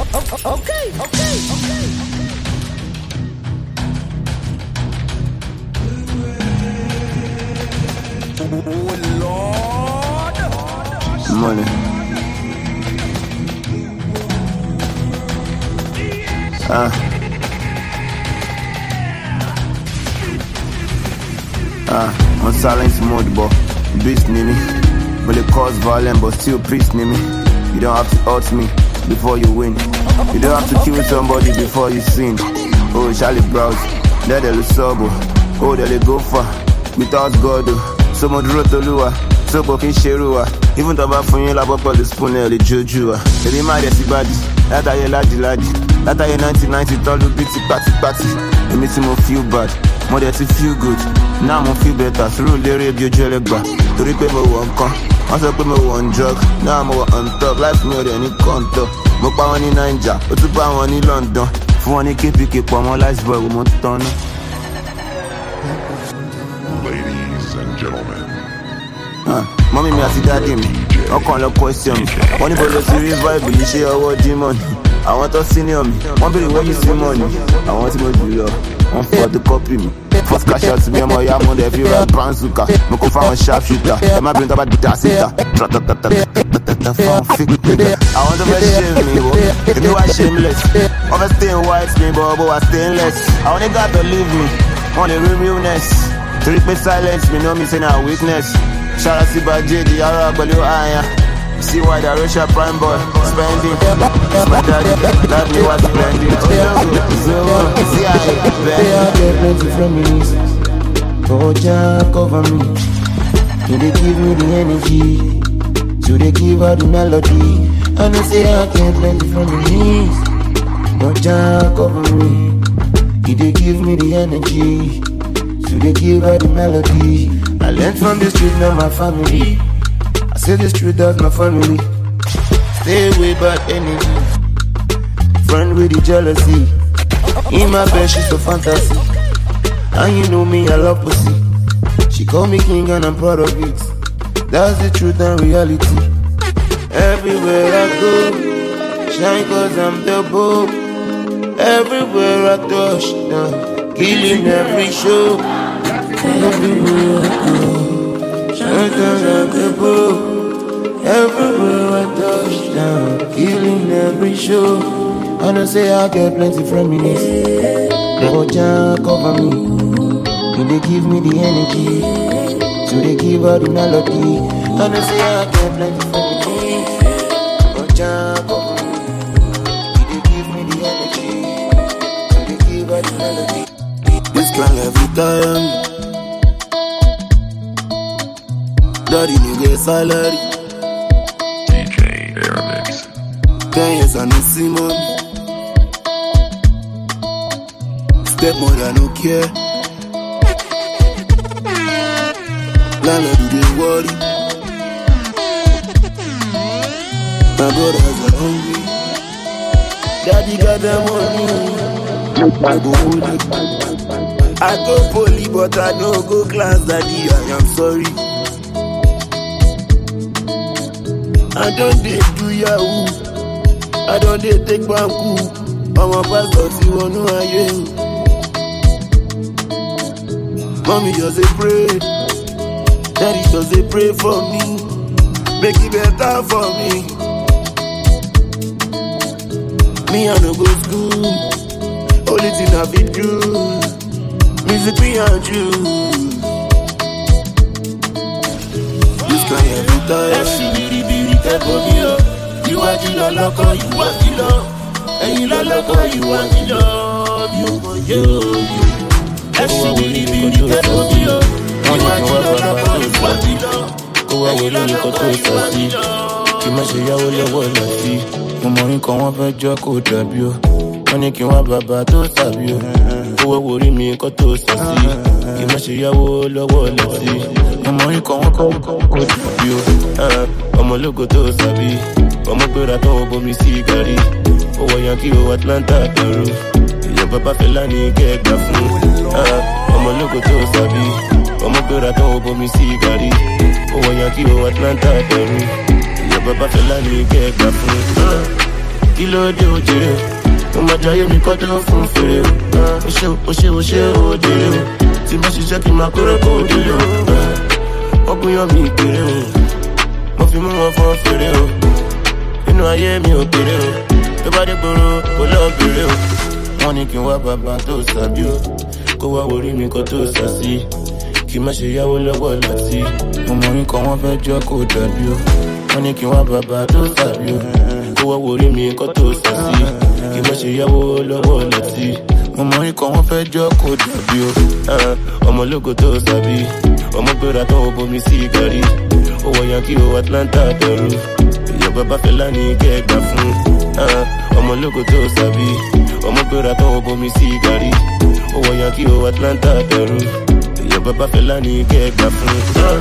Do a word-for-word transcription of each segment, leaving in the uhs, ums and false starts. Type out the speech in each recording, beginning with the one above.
Okay, okay, okay. Oh Lord, money. Ah. Ah, on silence mode, but beast near me. Will it cause violence, but still peace near me. You don't have to hurt me before you win. You don't have to kill somebody before you sin. Oh, Charlie Browse, let the sober. Oh, they go far without God. So much road to lure, so fucking sherua. Even the bad for you, la pop the spoon, the juju. They be mad at the body, that I laddie laddie. That I nineteen ninety, all the bitty patty patty. It makes me feel bad, more than to feel good. Now I'm feel better, through the radio, jelly bar. To repay my one con, also put my one drug. Now I'm on top, life more than any contour. Mo pa one in Ninja, but to pa one in London. For one in K P K, for my life, boy, we want to Ladies and gentlemen. Uh, mommy, me, I see daddy, me. I can't look question me. Money, but let's revive, you share our demon. I want to senior me. One billion where you see money. I want to go to love. One for the copy me. First cash out to me, I'm a yam on the every rap branzuka. No go find a sharpshooter. I might bring about the tasita. I want to be shame me, boy. If you are shameless, I'm a staying white, me, boy, I stainless. I only got to leave me on the realness. To read me silence, me know me saying a weakness. Shout out to J D, Arab, but you are. See why the Russia prime boy spending. It's my daddy, that me was spending. So, see how I get plenty from me. Oh, Jah, cover me. Do they give me the energy? Do they give her the melody? And they say I get plenty from me. Oh, Jah, cover me. Do they give me the energy? Do they give her the melody? I learned from the street, now my family. I say this truth, that's my family. Stay away bad energy. Friend with the jealousy. In my bed, she's a fantasy. And you know me, I love pussy. She call me king and I'm proud of it. That's the truth and reality. Everywhere I go, shine cause I'm the bow. Everywhere I touch, now killing every show. Everywhere I go, shine cause I'm the bow. Everywhere I touch down, killing every show. I know say I get plenty from me. Oh, Jah, cover me. Do they give me the energy? Do they give her the melody? I know say I get plenty from me. Oh, Jah, cover me. Do they give me the energy? Do they give her the melody? This kind every time. Daddy, you get salary. Ten years I no see money. Stepmother I no care. Landlord do they worry. My brothers are hungry. Daddy got the money. I go holy. I go poly but I no go class. Daddy I am sorry. I don't dey do yahoo. I don't dey take banku. I'm a pastor, see one who I am. Mommy just a pray. Daddy just a pray for me. Make it better for me. Me I no go school. Only thing I fit do. Music me and you. This kind every time. You are the loco, you are the love. And you are loco, you are the love. You are you. Every baby, you are the love. You are the loco, you are the love. Go away, you go to the love. You must say, I will love what I see. No more in come up and joke with the view. When you can have a battle, stab you. Go away, me, go to the sea. You must say, I will love what I see. No more in come up with the view. I'm a logo to Sabi. I'm a good at all, but me see Gary. Oh, I am Kio Atlanta, Peru. Your papa Felani get the food. I'm a logo to Sabi. I'm a good at all, but me see Gary. Oh, I am Kio Atlanta, Peru. Your papa Felani get the food. kilo de ojere. Mo ma jaye mi koto fun fere. O ṣe o ṣe o ṣe o de. Ti ma ṣiṣẹ́ kí ma kore ko de lo. Ogun yo mi kere o. Mo fi mu wọn fọn fere o. Inú ayé mi ò kéré o. Tó bá dé gboro kó lọ bèrè o. Wọ́n ní kí n wá bàbá tó sàbí o. Kó wá orí mi kó tó sàsí. Kí má ṣe yáwó lọ́wọ́ láti. Mo mọ̀ nǹkan wọ́n fẹ́ jọ kó dàbí o. Wọ́n ní kí n wá bàbá tó sàbí o. Kó wá orí mi kó tó sàsí. Kí má ṣe yáwó lọ́wọ́ láti. Mo mọ̀ nǹkan wọ́n fẹ́ jọ kó dàbí o. Ọmọ ológo tó sàbí. Ọmọ gbéra tó ń bomi sí gàrí. Owó yankí o Atlanta dẹ̀rù. Ìyá bàbá Fẹlá ní kẹ́gbà fún. Ọmọ ológo tó sàbí. Ọmọ gbéra tó ń bomi sí gàrí. Owó yankí o Atlanta dẹ̀rù. Ìyá bàbá Fẹlá ní kẹ́gbà fún.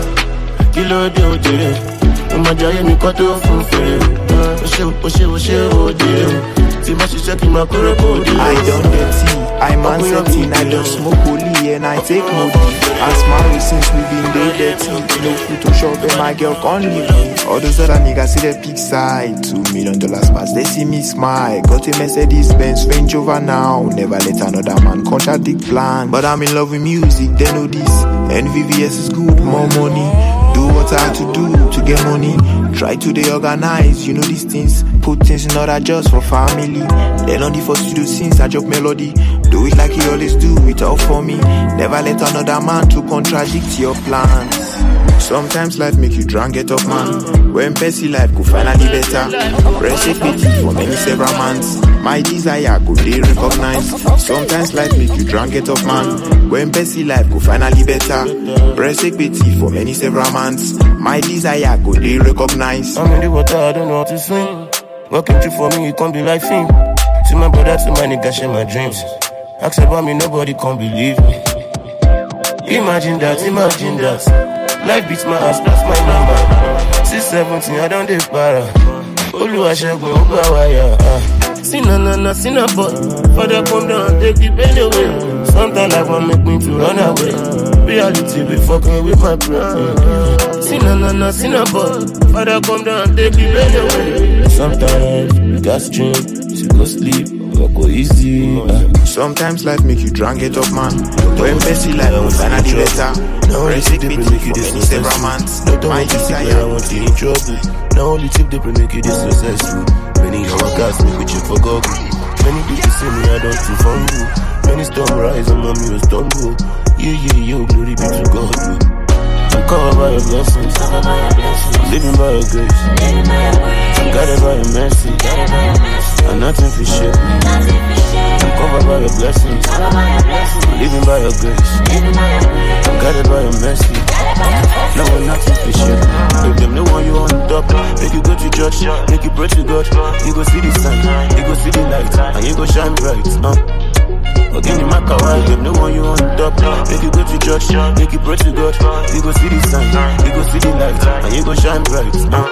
Kí ló dé òjèrè? Mo máa jayé mi kọ́ tó fún fèrè. O ṣe o ṣe o ṣe o jèrè. Tí bá ṣiṣẹ́ kí n máa kórè kó dé. I don dirty, I man setting, I don't smoke holy and I take modi. As married since we been dey dirty. No Photoshop and my girl can't leave me. All those other niggas see the big side. Two million dollars pass, they see me smile. Got a Mercedes Benz Range Rover now. Never let another man contradict plan. But I'm in love with music, they know this. N V V S is good, more money. Do what I have to do to get money. Try to dey organize, you know these things. Put things in order just for family. Then on the first to do scenes, I drop melody. Do it like you always do, it all for me. Never let another man to contradict your plans. Sometimes life make you drunk, get up man. When Percy life go finally better. Press a pity for many several months. My desire go they recognize. Sometimes life make you drunk, get up man. When Percy life go finally better. Press a pity for many several months. My desire go they recognize. I'm in the water, I don't know how to swim. Walking through for me, it can't be like film. To my brother, to my nigga, share my dreams. Ask about me, nobody can believe me. Imagine that, imagine that. Life beats my ass, that's my mama. six seventeen, I don't dey para. Oluwa Segun, Oba Waya. See na na na, see na but. Father come down, take the pain away. Sometimes I want make me to run away. Reality be fucking with my brain. See na na na, see na but. Father come down, take the pain away. Sometimes you got drink, you go sleep. Go easy. Uh. Sometimes life make you drunk, get up man. When Percy life will finally better. No only tip they make you this successful. No don't want to see I want you in trouble. No only tip they make you this successful. Many of our guys make with you for God. Many people say me I don't feel fumble. Many storm rise and mommy will stumble. You, you, you, glory be to God. I'm covered by your blessings. Living by your grace. I'm guided by your mercy. And nothing for shit. I'm covered by your blessings. Living by your grace. I'm guided by your mercy. No one nothing for shit. If them no one you on top, make you go to church, make you pray to God. You go see the sun, you go see the light, and you go shine bright. Uh. Again, you make a while, them no one you on top. Make you go to church, make you pray to God. You go see the sun, you go see the light, and you go shine bright. Uh.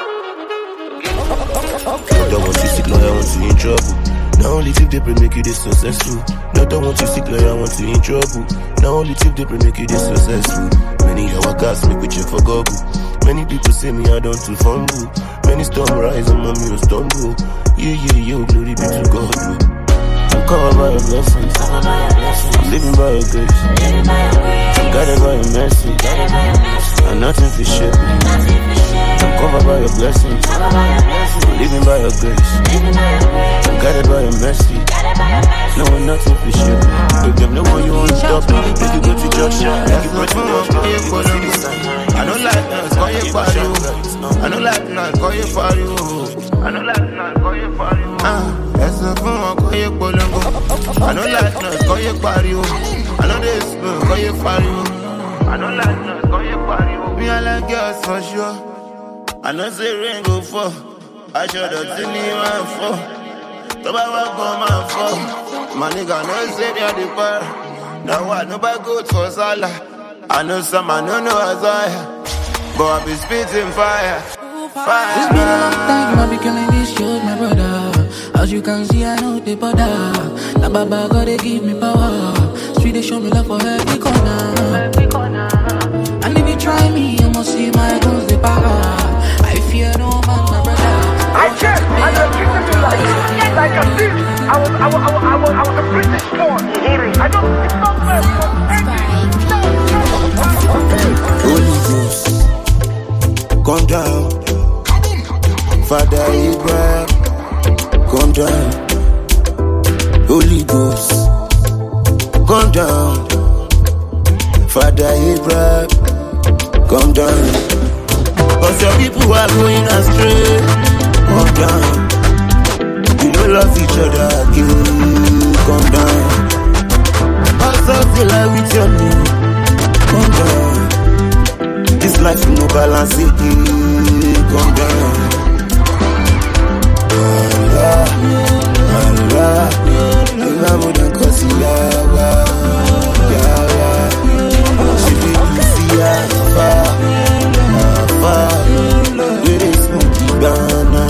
I don't want you sick, Lord, I want you in trouble. Not only tip they pray make you this successful. No, don't want you sick, Lord, I want you in trouble. Not only tip they pray make you this successful. Many our cast make with you for Google. Many people say me I don't too fumble. Many storm rise and mommy will stumble. You, you, you, glory be to God. I'm covered by your blessings. I'm living by your grace. I'm guided by your mercy. And nothing for shit. I'm covered by your blessings. I'm living by your grace. I'm guided by your mercy. No one nothing for shit. If them no one you on stop, make you go to church, make you pray to God. I don't like that, call you for you. I don't like that, call you for you. I don't like that, call you for you. Ah, that's a phone, call you for you. I don't like that, call you for you. I know this, call you for you. I don't like that, call you for you. Me I like girls for sure. I know say rain go fall. I should have seen you and fall. Nobody will come and fall. My nigga no say they are the bar. Now what? Nobody good for Salah. I know some I don't know as I. But I be spitting fire. Fire. It's been a long time I be killing this shit, my brother. As you can see, I know the bother. Now Baba gotta give me power. Street they show me love for every corner. And if you try me, you must see my guns the power. I fear no man, my brother. I check, I don't keep it to life. I was, I was, I was, I was a British born. I don't, it's not fair. Holy Ghost, come down. Father Abraham, come down. Holy Ghost, come down. Father Abraham, come down. Cause your people are going astray. Come down. We don't love each other again. Come down. Also feel like with your name. Come down. This life no balance it. Come down. Allah, Allah, Allah more than cause Yawa, Yawa. She be easy Alpha, Alpha. Where is Smokey Ghana?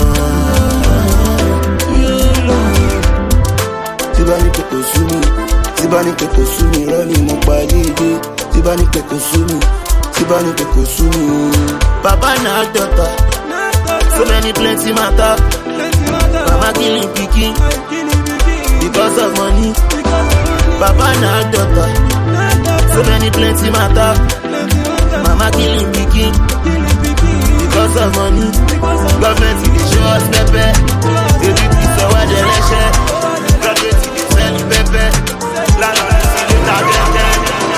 Tibani Teko Sumi, Tibani Teko Sumi, Rani Mokbalidi, Tibani Teko Sumi, Tibani Teko Sumi. Papa na daughter, so many plenty matter. Mama killing pikin because of money. Papa na daughter, so many plenty matter. Mama killing pikin because of money. Government dey show us pepper, baby piece of what they share. Government dey sell pepper, landlord dey sell target.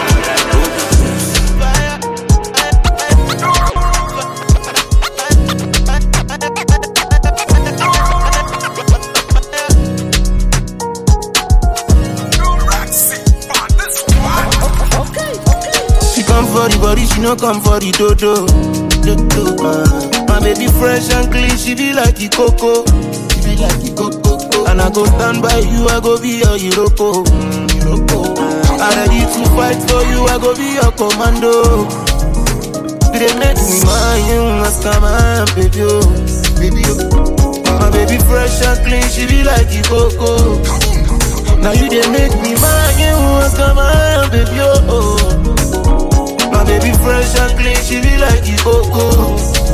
Body, she no come for the dodo. dodo uh. My baby fresh and clean, she be like the coco. She be like the coco. And I go stand by you, I go be your Iroko. Mm, Iroko. Uh. I ready to fight for you, I go be your commando. They make me mine, ask my baby, oh, baby, oh. My baby fresh and clean, she be like the coco. Now you they make me mine, ask my baby, oh. My baby fresh and clean, she be like the coco.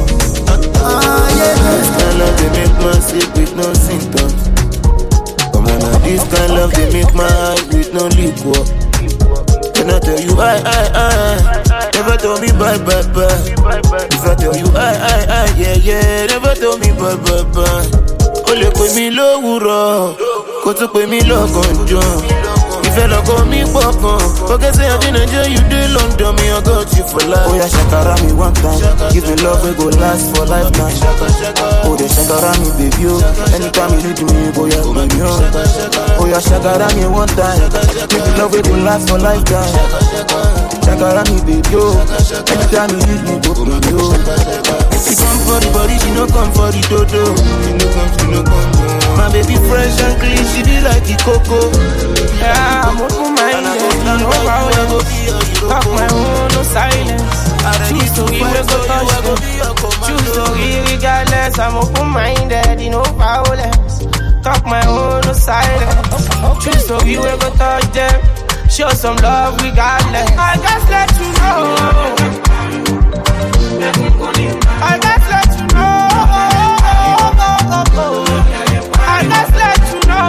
Ah, yeah. This kind love, they make my sick with no symptoms. Come on now, this kind love, they make my eye with no liquor. Can I tell you, I, I, I never tell me bye, bye, bye. If I tell you, I, I, I, yeah, yeah, never tell me bye, bye, bye. Ole pe mi lówùrọ̀, kó tó pe mi lọ́gànjọ́. If I go me pop okay, say I didn't enjoy you day London, me I got you for life. Oh yeah, shakara me one time, give me love we go last for life now. Oh yeah, shakara me baby, oh. Anytime you need me, go yeah, baby, oh. Oh yeah, shakara me one time, give me love we go last for life now. Shakara me baby, oh. Anytime you need me, go baby, oh. She come for the body, she no come for the dodo. She no come, she no come. My baby fresh and clean, she be like the coco. Yeah, I'm open minded, no problem. Talk my own, no silence. Choose to give me go touch them. Choose to give regardless. I'm open minded, no violence. Talk my own, no silence. Choose to give me go touch them. Show some love regardless. I just let you know. I just let you know. I just let you know.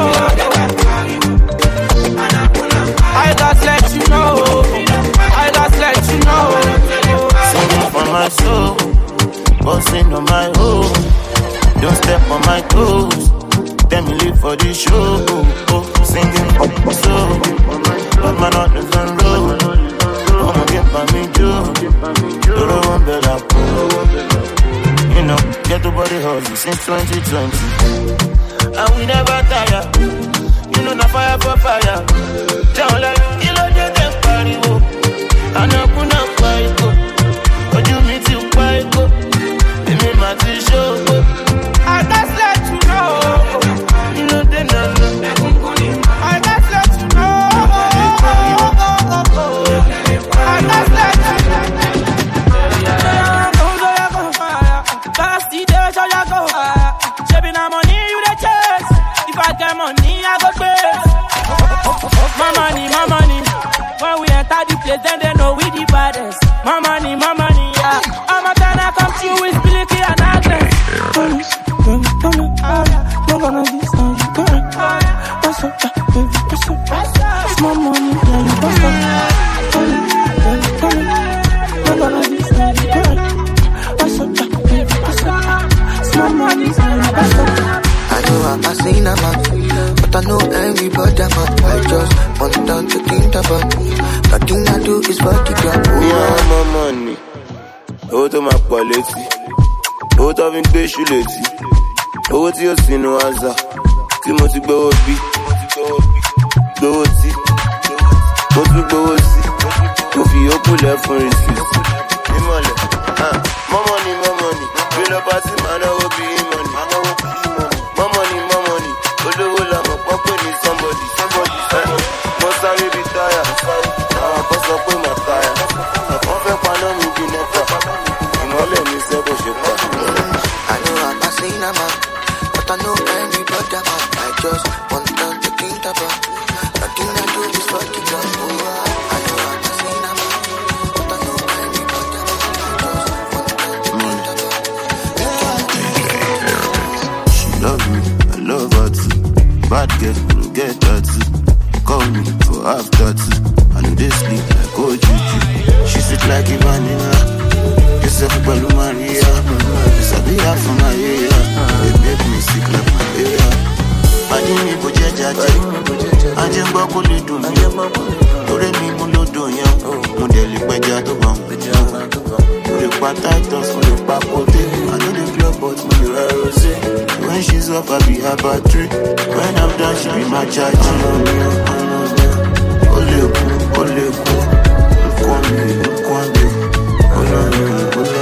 I just let you know. I just let you know. Singing for my soul, bossing on my own. Don't step on my toes. Tell me live for the show. Singing for my soul, but my heart is on road. I'ma get by me too. Do the one better. You know, get the body hustle since twenty twenty, and we never tire. You know, na fire for fire. Down like you know they can party wo. And I put up fight go. But you meet you fight go. They make my t-shirt go. I just let you know. You know they know. I just let you know. I just let you know. Last day, show ya go. Shaving our money, you the chase. If I get money, I go pay. My money, my money. When we enter the place, then they know we the baddest. My money, my money, yeah. I'm a gonna come to you with Billy and Agnes. Come, come, come, come, come, come, come, come, come, come, come, come, seen a man, but I know everybody I'm a I just want down to think about. Nothing I do is for the girl. Me and my money, owó tó máa pọ̀ létí, owó tó fi ń gbé ṣú létí, owó tí yóò sínú àzà, tí mo ti gbówó bí, gbówó tí, mo tún gbówó sí, mo fi yókù lẹ̀ fún rìsíìsì. Mímọ̀lẹ̀, more money, more money, bí lọ bá sí máa náwó bí money, more money, more money, olówó làmọ̀ pọ́n pè ní somebody, mo sáré bí táyà, àwọn kan sọ pé màá táyà, wọ́n fẹ́ paná mi bí nẹ́pà, ìmọ̀lẹ̀ mi sẹ́kọ̀ ṣe pa. I know I'm not seen a man, but I know everybody I'm a I just want down to think about. Nothing I do is for the girl. I know I'm not seen a man, but I know everybody I'm a I just want down to think about. She love me, I love her too. Bad girl, no get that too. Call me for after two. I know they sleep like O G G. She sit like a vanilla. Yourself Balu Maria. It's a bit out from my area. It make me sick like my area. I didn't even judge I just walk on the do me. Tore mi mo lo do yan. Mo deli peja to bam. Mo le pa Titus, mo le pa Pote. I know the club but mo le ra rose. When she's up, I be her battery. When I'm done, she be my charge. Ole ku, ole ku, nkwame, nkwame. Ole ku, ole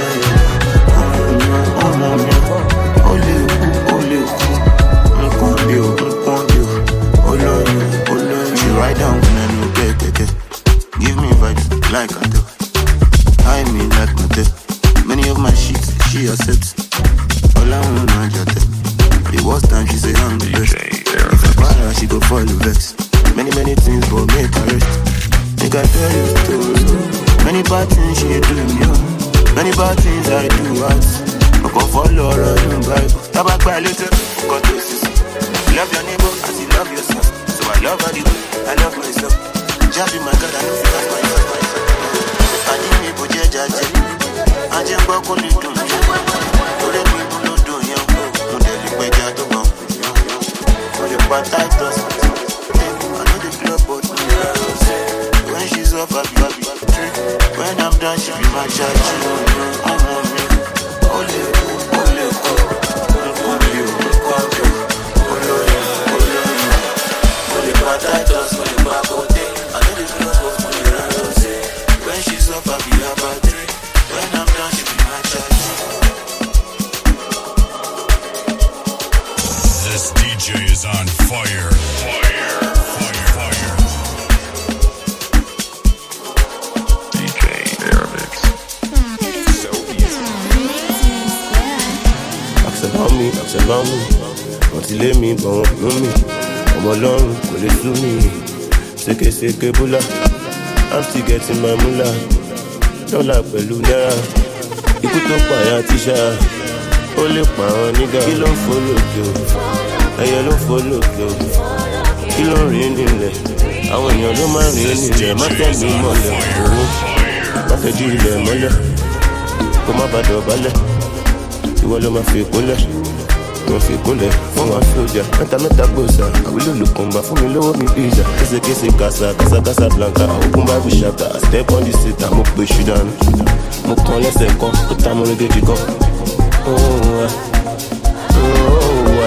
ku, ole ku, ole ku, nkwame, nkwame. Ole ku, ole ku. She ride down when I no get, get, get. Give me vibes like I do. I mean like my death. Many of my sheets she accepts. All I want to know the worst time she say I'm the best. If I buy her, she go fall the vex. Many, many things but make her rest. Think I tell you stories. Many bad things she do me. Many bad things I do out. I go follow her on the Bible. Tabak by little, got to see. Love your neighbor as you love yourself. So I love her the way I love myself. Just be my God, I know you love myself. I need me to judge, judge. I just walk on the door. Don't let me do do you. Don't let me wait out the bomb. Don't let me Titus. I know the club, but when she's up, I be happy. When I'm done, she be my charge. I'm on me. Ole, ole, Titus, when you back out there, I know the club, but when she's up, I be happy. When I'm done, she be my charge. This D J is on fire. Fire, fire, fire. D J Airmix. So easy. Ask about me, ask about me. Until they me, but won't know me. I'm alone, call it to me. Seke seke bula. I'm still getting my moolah. Dollar pẹ̀lú náírà. Ikú tó pààyàn ti ṣá. Ó lè pa àwọn nígà. Kí ló ń fò lókè o? Ẹyẹ ló ń fò lókè o. Kí ló ń rìn nílẹ̀? Àwọn èèyàn ló máa ń rìn nílẹ̀. Má tẹ̀lé mọ́lẹ̀ owó. Má tẹ̀jú ilẹ̀ mọ́lẹ̀. Kó má bàa dọ̀bálẹ̀. Ìwọ ló máa fi ìkúnlẹ̀. Wọ́n fi ìkúnlẹ̀ fún wa sójà. Mẹ́ta mẹ́ta gbòòsà. Àwílò lòkùnbà fún mi lówó mi pizza. Késekése kàṣà kàṣà kàṣà blanca. Ògùn bá bí ṣàtà. Step on the seat, mo pè ṣùdánù. Mo kàn lẹ́sẹ̀ kan, ó ta mo régéjì kan. Oh, oh,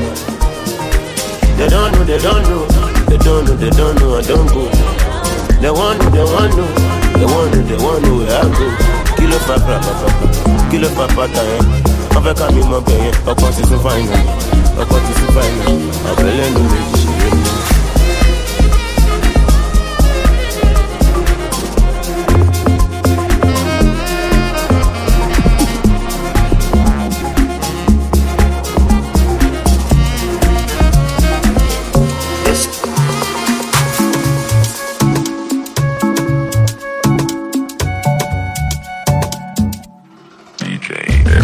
they don't know, they don't know. They don't know, they don't know, I don't go. They want know, they want know. They want know, they want know where I go. Kilo papa, papa, kilo papa, time. I feel like I'm in my bed. I can't see some fine. I can't see some fine. I'm feeling the way.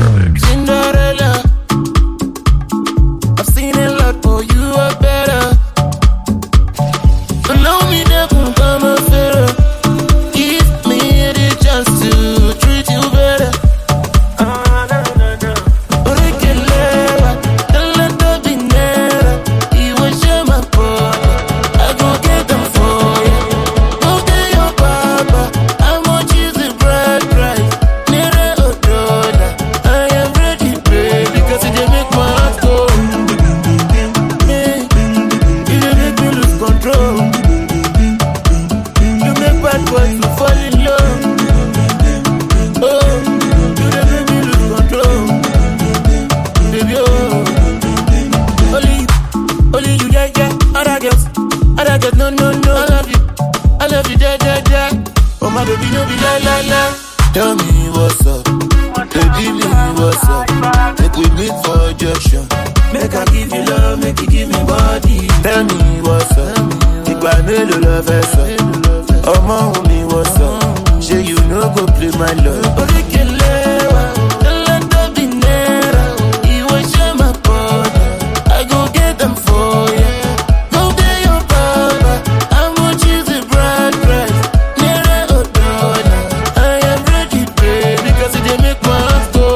Cinderella, I've seen a lot, but you are better. my baby, no be la la la. Tell me what's up, baby, me what's up. Make we meet for junction. Make I give you love, make you give me body. Tell me what's up, Igba melo love us up. Omo me what's up, say you no go play my love. Orikelewa, Lando Binera, you will share my body. I go get them for you. Go there your papa, I'm gonna choose the bride price. Nearer or dollar, I am ready, baby, because it make my heart go.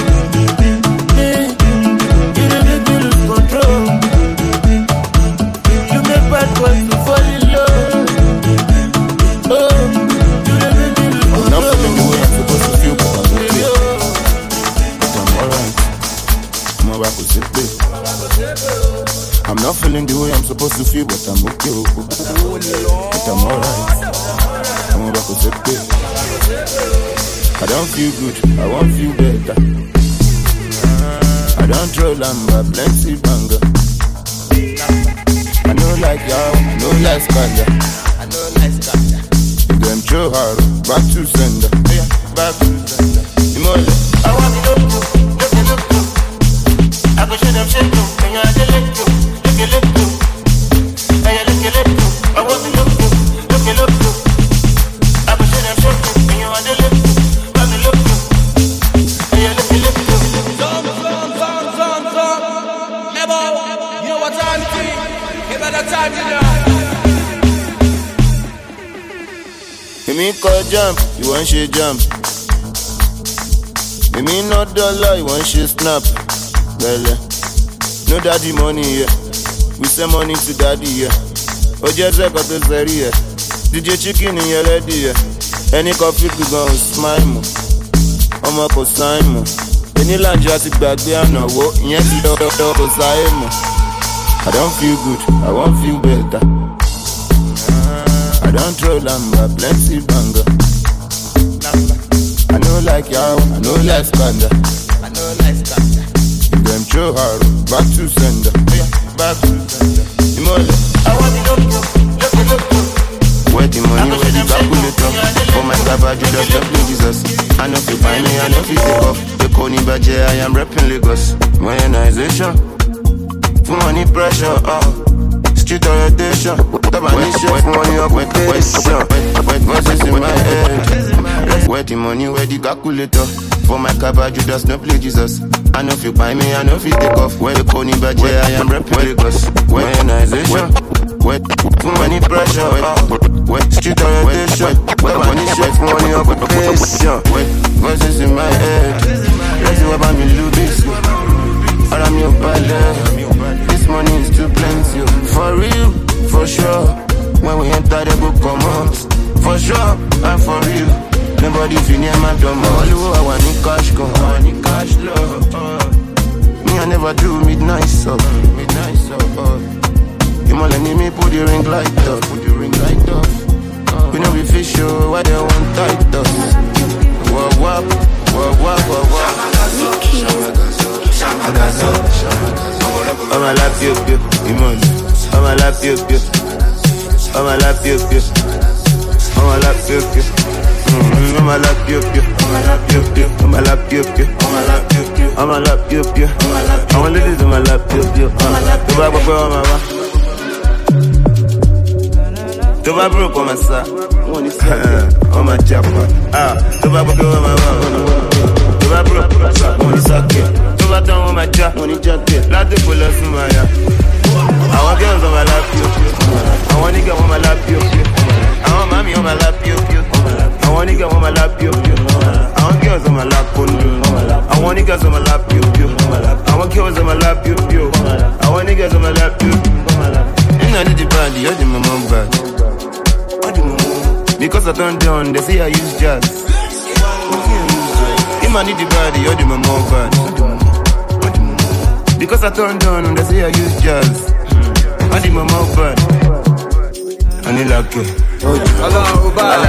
I'm not feeling the way I'm supposed to feel, but I'm okay, but I'm alright. I'm about to say it. I don't feel good, I won't feel better. I don't troll, I'm a plenty banger. I know like y'all, I know like Skanda. I know like Skanda. Them throw hard, back to sender. Yeah, back to sender. I want to look, look, look, look. I go show them shit too, and you're the look too. Look, look, look. And you're look, look, look. I want to look, look, look, look, look. I go show them shit too, and you're the look too. Look, look, look. And you're look, look, look. Zom, zom, zom, zom, zom. Nebo, you know what time it is? Give it a time, you know. You mean call jump, you want shit jump. You mean not dollar, you want shit snap. Well, uh, no daddy money, yeah. We send money to daddy, yeah. Oh, just like a tesseri, yeah. D J chicken in your lady, yeah. Any coffee we gon' smile mo. Omo ko sign mo. Any land you have to back there, no wo. Yes, you don't go sign mo. I don't feel good, I won't feel better. I don't troll, I'm a plenty banger. I know like y'all, I know like Skanda. I know like Skanda. Them throw hard, back to sender. Yeah, back to sender. I want to look, look, look, look. Where the money, where the calculator. For my cabbage, you just left me Jesus. I know if you find me, I know if you take off. The Coney Badger, I am repping Lagos. Modernization, for money pressure, uh. Street orientation, when money up with tension. Voices in my head. Where the money, where the calculator. For my cabbage, you just no play Jesus. I know if you buy me, I know if you take off. Where the Coney Badger, I am repping Lagos. Modernization, where for money pressure, where street orientation. When money shake, money up with tension. Voices in my head. Let's see what about me, Lubis. I'm your ballet. This money is too plenty. For real, for sure. When we enter the book, come out. For sure, and for real. Nobody feel near my drum. All you I want in cash, go. I want in cash, love. Uh. Me, I never do midnight, so. Midnight, so. Uh. You might let me put the ring light up. Put the ring light up. Uh. We know we fish show, why they want tight us. Wah, wah, wah, wah, wah, wah. I'm a lap, you, you, Imon. I'm a lap, you, you. I'm a lap, you, you. I'm a lap, you, you. I'm a lap, you, you. I'm a lap, you, you. I'm a lap, you, you. I'm a lap, you, you. I'm a lap, you, you. I want to do my lap, you, you. To buy my boy, my wife. To buy broke on my side. On my chopper. Ah, to buy my boy, my wife. To buy broke on my side. I don't want my job, money just there. Lot of people love my ya. I want girls on my lap, yo. I want nigga on my lap, yo. I want mommy on my lap, yo. I want nigga on my lap, yo. I want girls on my lap, yo. I want niggas on my lap, yo. I want girls on my lap, yo. I want niggas on my lap, yo. You know the body, you're the mom bad. Because I turn down, they say I use jazz. You man need the body, you're the mom bad. Because I turn down and they say I use jazz. I did my mouth bad. I need like it. Hello, bad.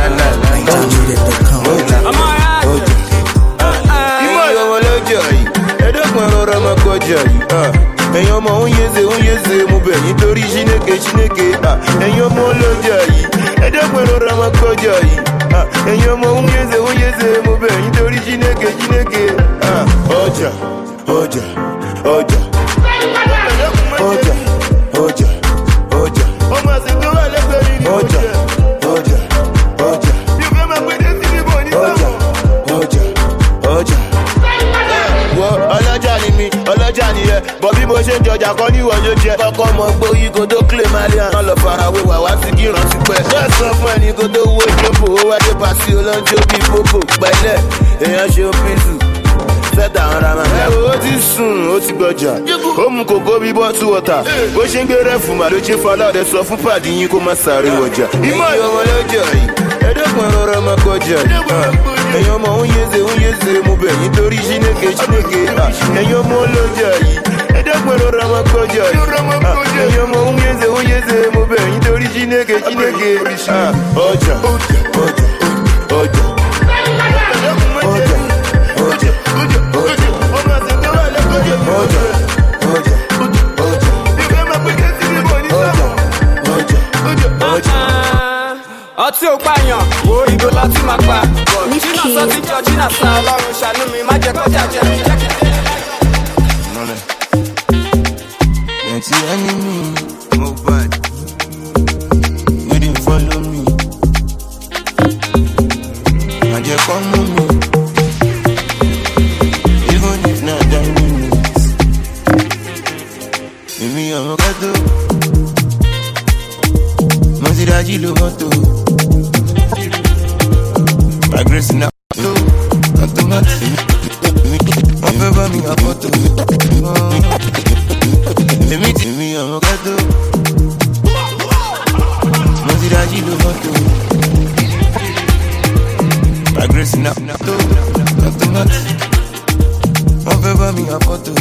I'm alright. You might have a lot of joy. I don't want to run my coach. And you're more years, years, move in to Shineke, Shineke. And you're more low joy. I don't want to run my coach. ẹ̀yin ọmọ òun yéze òun yéze mo bẹ̀ yín torí Chineke Chineke. Ọjà ọjà ọjà ọjà ọjà ọjà ọmọ àṣetò wà lẹ́gbẹ̀ẹ́ yìí ni ọjà ọjà ọjà yóò máa pè dé síbi bọ̀ ní sáwọn. ọjà ọjà wọ ọlọ́jà ni mi ọlọ́jà ni ẹ bọ̀ bí mo ṣe ń jọjà kọ́ ní ìwọ̀n ló jẹ kọ́kọ́ mọ gbóyí kó tó clé malian má lọ farawé wà wá sí kíran sí pẹ́ bẹ́ẹ̀ sọ fún ẹni kó tó wó ìjókòó ó wáyé pàṣẹ olóńjó bíi boko pẹ̀lẹ́ èèyàn ṣe ó pínsù fẹ́ta àwọn ra máa. ẹ wo ó ti sùn ó ti gbọjà ó mú kòkó bíi bọ́tù wọ̀tà bó ṣe ń gbé rẹ́fù mà ló ṣe fọlọ́ọ̀dẹ sọ fún pàdé yín kó má sáré wọjà. ìmọ̀ ìyọ̀mọ̀ lọ́jọ́ yìí ẹ̀ẹ́dẹ́gbọ̀n rọra máa kọjá ẹ̀yin ọmọ òun yéze òun yéze mo bẹ̀ yín torí Chineke Chineke ẹ̀yin ọmọ olójà yìí ẹ̀ẹ́dẹ́gbọ̀n rọra máa kọjá ẹ̀yin ọmọ òun yéze òun yéze mo bẹ̀ yín torí Chineke Chineke. ọjà ọjà ọjà ọjà ọjà ọjà ọtí ò pààyàn wo ìgò láti máa pa jìnnà sọ ti jọ jìnnà sá Ọlọ́run ṣàánú mi má jẹ́ kọjá jẹ. Plenty enemy, oh bad. You didn't follow me. Má jẹ́ kó mú mi. Even if not that minutes. Èmi ọmọ kẹ́tọ́. Mo ti dájú lo mọ́tò. My grace now. Automatic. Wọ́n fẹ́ bá mi wá fọ́tò. Èmi tí mi ọmọ kẹ́tọ́. Mo ti dájú lo mọ́tò. My grace now. Automatic. Wọ́n fẹ́ bá mi wá fọ́tò.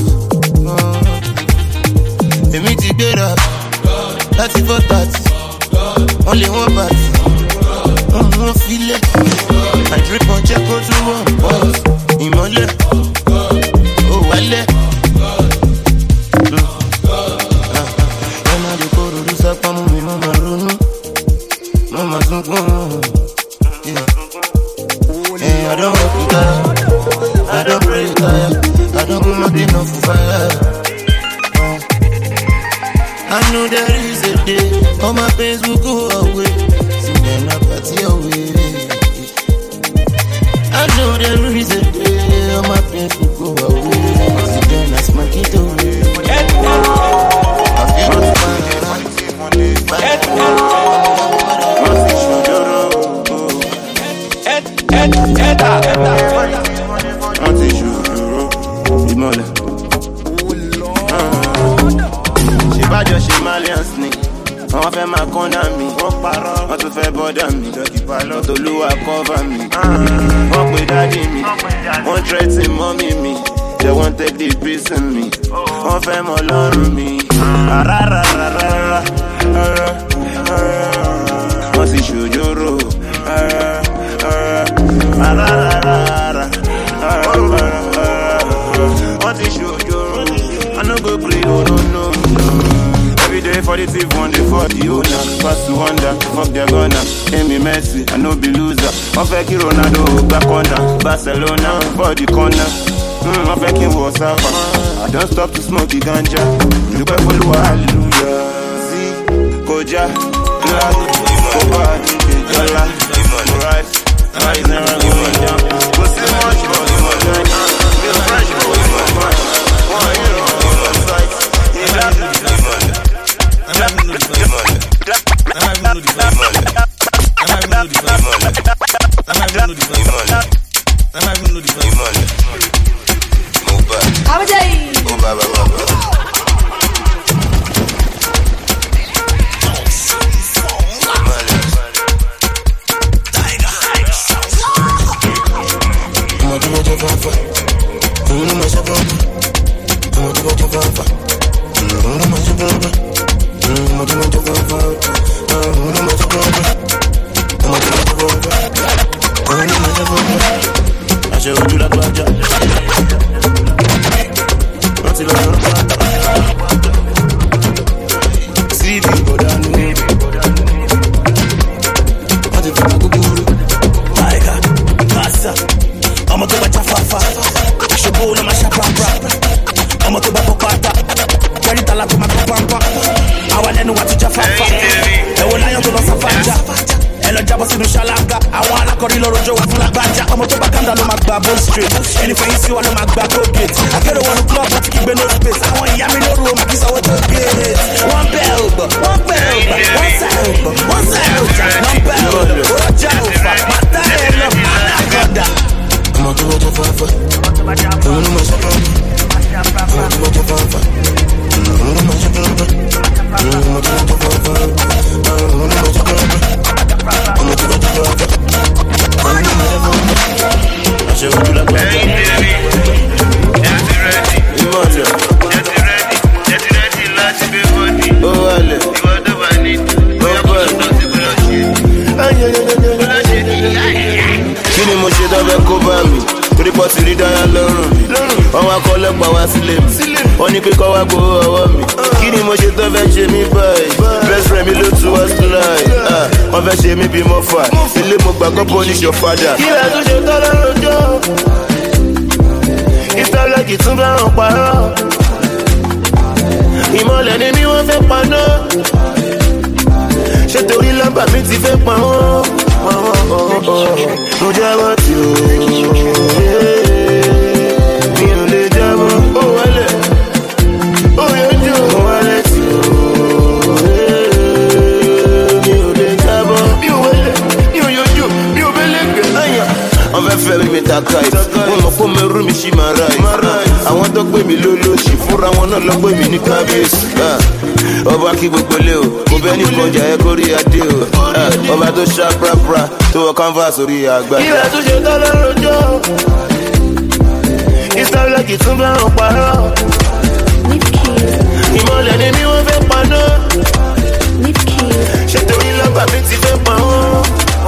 Èmi ti gbéra láti four thirty. Wọ́n lé wọ́n bàtì. Wọ́n mú wọn filẹ̀. I drip on check out to one boss. Ìmọ̀lẹ̀. Ó wálẹ̀. Ẹ̀ma dé kóró ló sápá mú mi, mo máa ronú. Mo máa sunkún. I don't work with her. I don't pray with her. I don't put my pain off for fire. I know there is a day all my pains will go away. See then I party away. I know there is a day all my pains will go away. See then I smack it away. I feel no Bájọ́ ṣe Malians ni wọ́n fẹ́ máa kọ́nà mi, wọ́n parọ́, wọ́n tún fẹ́ bọ́dà mi, tolúwa cover mi, wọ́n pe dájí mi, wọ́n threaten mọ́mí mi, they wọ́n take the peace in me, wọ́n fẹ́ mọ lọ́rùn mi, rárárárárá, wọ́n sì ṣòjóró, rárárárárá, wọ́n sì ṣòjóró, I no go gree, oh no no. Every day for the thief, one day for the owner. Pass to wonder, fuck their gunner. Amy Messi, I no be loser. I fake Ronaldo, back corner. Barcelona, for the corner. Mm, I fake him was up. I don't stop to smoke the ganja. Look at follow, hallelujah. See, Koja, Glass, Koba, Dollar, right, right, never going down. Go see much for the money. Feel fresh for the money. One hero on the side. tala tó máa gbọ́ pampa. Àwa lẹ́nu wa ti já fáfá. Ẹ̀wọ̀n láyọ̀ tó lọ sáfájà. Ẹ lọ jábọ̀ sínú ṣáláńgá. Àwọn alákọ̀rí lọ́rọ̀ jọ wà fún lágbájá. Ọmọ tó bá kàńdà ló máa gba ball straight. Ẹni fẹ̀yìn sí wa ló máa gba goal gate. Akérò wọnú club láti kígbe no space. Àwọn ìyá mi lóru o máa kí sanwó tó gate. Wọ́n bẹ̀ ọ̀bọ̀, wọ́n bẹ̀ ọ̀bọ̀, wọ́n sẹ̀ ọ̀bọ̀, wọ́n sẹ̀ ọ̀jà. Wọ́n bẹ̀ ọ̀bọ̀, wọ́n já ọ̀fà. Màtá ẹ̀ lọ, alákọ̀dà. Ọmọ tó wọ́n tó fáfá. Òun ló máa ṣe fáfá. Ọmọ tó wọ́n tó fáfá. Òun ló máa ṣe fáfá. Ọmọ tó wọ́n tó fáfá. Òun ló máa ṣe fáfá. Ọmọ tó wọ́n tó fáfá. Òun ló máa ṣe fáfá. Àṣẹ ojú la gbà. Ẹyin tèmi, ẹ ti rẹ́dì. Ìmọ̀jọ. Ẹ ti rẹ́dì. Ẹ ti rẹ́dì láti gbé bọ́ọ̀dì. Ó wálẹ̀. Ìwọ tó bá ní bóyá kó tó ti gbọ́dọ̀ ṣe. Gbọ́dọ̀ ṣe ní. Kí ni mo ṣe dábẹ́ kó bá mi? Torí pọ̀ sí rí dáyà lọ́rùn mi. Àwọn akọ́lẹ́pàá wá sílé mi. Wọ́n ní pé kọ́ wá gbowó ọwọ́ mi. Kí ni mo ṣe tó fẹ́ ṣe mí báyìí? Best friend mi ló tún wá síláì. Wọ́n fẹ́ ṣe mí bí mo fà. Ilé mo gbà kọ́ punish your father. Kí lè tún ṣe tọ́ lọ́rùn jọ? Ìtọ́lẹ́kì tún bá hàn parọ́. Ìmọ̀lẹ̀ ni mí wọ́n fẹ́ paná. Ṣé torí lábà mi ti fẹ́ pa wọ́n? Mo jábọ̀ tí o. Mi ò lè jábọ̀. Ó wálẹ̀. Ó yọjú. Mo wálẹ̀ tí o. Mi ò lè jábọ̀. Mi ò wálẹ̀. Mi ò yọjú. Mi ò bẹ́lẹ̀ gbẹ̀. Wọ́n fẹ́ fẹ́ mi mi ta káyì. Wọ́n mọ̀ pé mi rú mi ṣì máa ráyì. Àwọn tó gbé mi lólóṣì fúnra wọn náà lọ gbé mi ní kábíyèsí. Ọba kí gbogbo lé o, kò bẹ́ẹ̀ ní kọjá ẹ kórí adé o. Ọba tó ṣá prapra tó wọ canvas orí àgbà. Ilé tó ṣe tọ́ lọ́rọ̀ jọ. Ìsàlẹ̀kì tún bá hàn parọ́. Ìmọ̀lẹ̀ ni mí wọ́n fẹ́ paná. Ṣé torí lábà mi ti fẹ́ pa wọ́n?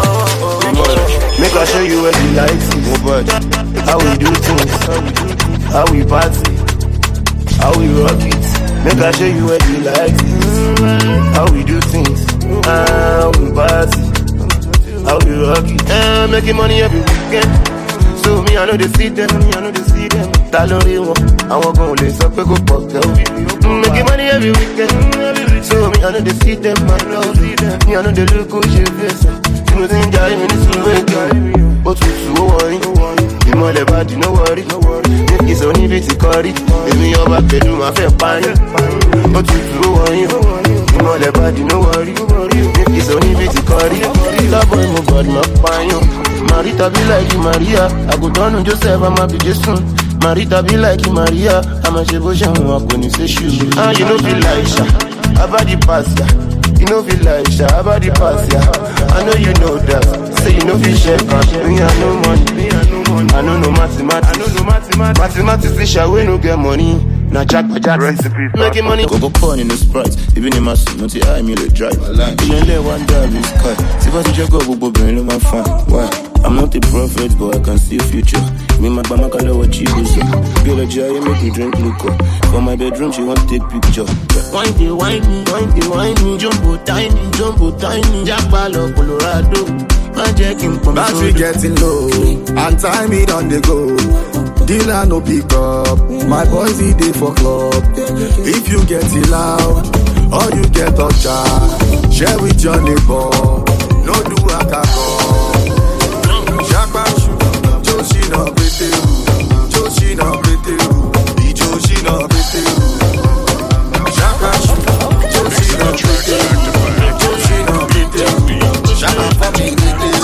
Make I show you what we like it. How we do things. How we party. How we rock it. Make I show you what we like it. How we do things. How we party. How we rock it. Uh, making money every weekend. So me I know they see them. Me I know they see them. Talori won. Àwọn kan ò lè sọ pé kò pọ̀ tẹ́. Making money every weekend. So me I know they see them. I know see them. Me I know they look who she face. Mo ti ń jayé mi ní sùúrù. Ó tutù ó wọ̀nyí. Ìmọ̀lẹ̀ bá di no worry. Ní kìsọ̀ oníbi ti kọrí. Èmi ọba pẹ̀lú máa fẹ́ pààyàn. Ó tutù ó wọ̀nyí. Ìmọ̀lẹ̀ bá di no worry. Ní kìsọ̀ oníbi ti kọrí. Lábọ̀ ìmú God máa pààyàn. Marita be like Maria. Àgùntàn Joseph àmà bí Jésù. Marita be like Maria. Àmà ṣe bó ṣe hùn wà kò ní ṣe ṣù. Ah, you no feel like Sha. Abadi pass ya. You know feel like Sha, about the past, yeah. I know you know that. Say you know feel share cash. Me I no money, me I no money. I know no mathematics, I know no mathematics. Mathematics is Sha, we no get money. Now Jack by Jack recipe, making money. Go go porn in the Sprite. Even in my suit, not the eye me the drive. You only one drive is car. See what you go go go brain on my phone. Why? I'm not a prophet, but I can see a future. Me my mama color what she do so. Girl a jay make me drink liquor. For my bedroom she want take picture. Wine they wine me, wine they wine me. Jumbo tiny, jumbo tiny. Jackpalo Colorado. Battery getting low, and time it on the go. Dealer no pick up, my boys eat day for club. If you get it loud, or you get a jar, share with your neighbor. No do a kako. Shakashu, Joshina Beteru, Joshina Beteru, Joshina Beteru. Shakashu, Joshina Beteru, Joshina Beteru. Shaka for me.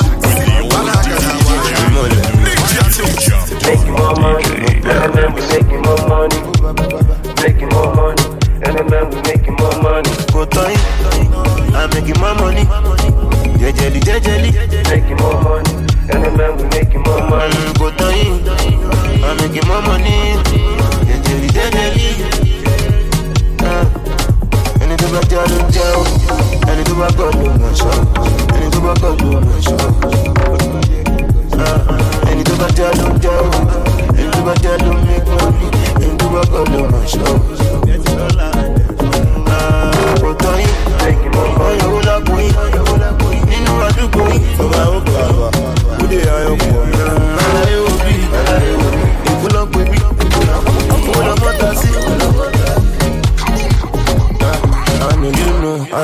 Making more money, and then we making more money. Making more money, and then we making more money. Go time, I'm making more money. Jejeli, jejeli, making more money, and then we making more money. Go time.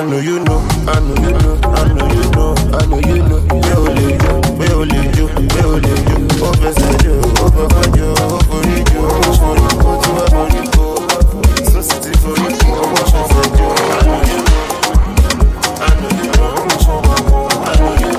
know you know, I know you know, I know you know, I know you know. Where only you, where only you, where only you. Over Sadio, over Fadio, over you, over you, go to a body go. So city for you, over Sadio. I know you know, I know you know, I know you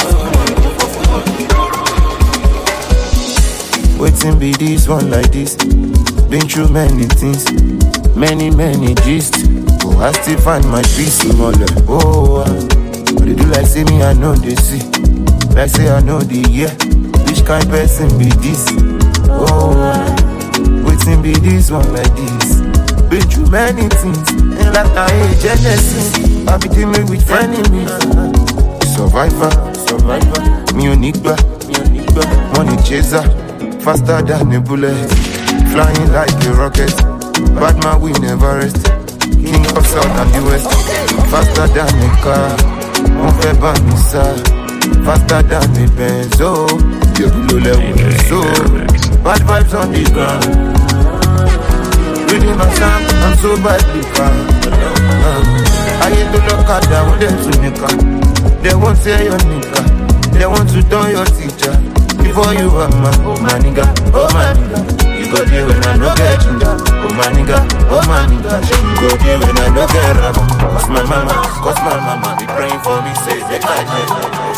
know. Waiting be this one like this. Been through many things, many many gist. Oh, I still find my peace in all the oh. But they do like say me, I know they see. Like say I know the year. Which kind person be this? Oh, waiting be this one like this. Been through many things, and like I hate Genesis. I be dealing with enemies. Survivor, survivor. Me Onigba, me Onigba. Money chaser, faster than a bullet. Flying like a rocket. Bad man we never rest. King of South and the West. Faster than a car. Mon fait banissa. Faster than a benzo. You below level so. Bad vibes on the ground. Reading my song, I'm so badly calm. I hate to look at them with them to nigga. They won't say your nigga. They want to turn your teacher. Before you are my, oh my nigga, oh my nigga. You go there when I no get you. Oh my nigga, oh my nigga. You go there when I no get rap. Cause my mama, cause my mama be praying for me, say they can't get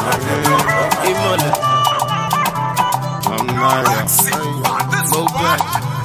it. I'm not so black.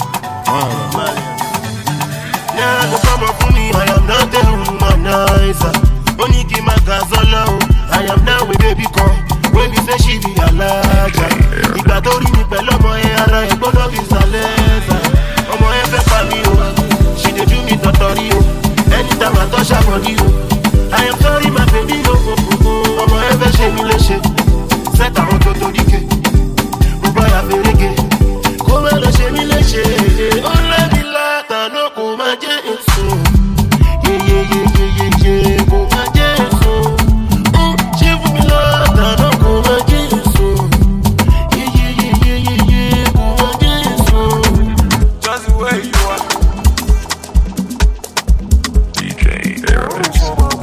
Yeah, the come for me, I am not the womanizer. Only give my gas alone. I am now with baby come. When you say she be a larger, ìgbà tó rí mi pẹ̀lú ọmọ ẹ ara ẹ gbọ́dọ̀ fi sàlẹ́sà. Ọmọ ẹ fẹ́ pa mí o, she dey do me tọ̀tọ̀rí o. Anytime I touch her body o, I am sorry my baby o. Ọmọ ẹ fẹ́ ṣe mí léṣe, set àwọn tó tó díke. Mo bá ya fèrègé, kó má lọ ṣe mí léṣe. Ó lẹ́bi látàná kò má jẹ́ èso. Yeyeyeyeyeye kò má jẹ́ èso. Ṣé fún mi látàná kò má jẹ́ èso. Yeyeyeyeyeye kò má jẹ́ èso. Just the way you are. D J Airmix.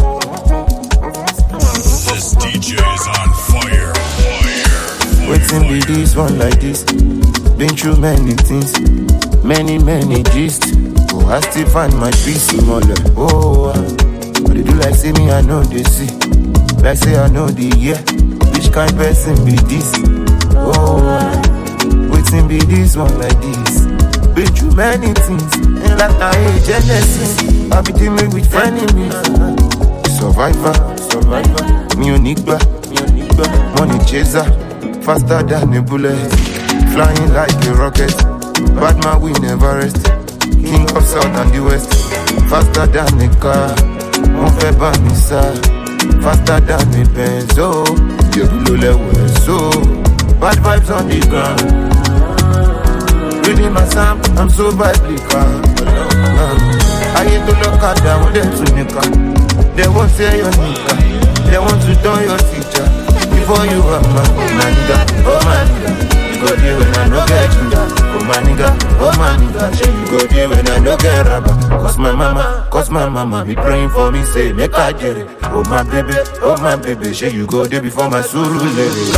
This D J is on fire. Fire. Waiting be this one like this. Been through many things, many many gist. Oh, I still find my peace in all the oh. But they do like say me, I know they see. Like say I know the year. Which kind person be this? Oh, waiting be this one like this. Been through many things, and like I hate Genesis. I be dealing with enemies. Survivor, survivor. Me Onigba, me Onigba. Money chaser, faster than a bullet. Flying like a rocket. Bad man we never rest. King of South and the West. Faster than a car. Mon fait banissa. Faster than a benzo. You below level so. Bad vibes on the ground. Reading my psalm, I'm so badly calm. I hate to look at them with them to nigga. They won't say your nigga. They want to turn your teacher. Before you are my, oh my nigga, oh my nigga. You go there when I no get you. Oh my nigga, oh my nigga. You go there when I no get rapper. Cause my mama, cause my mama be praying for me, say make I get it. Oh my baby, oh my baby. Say you go there before my suru lady.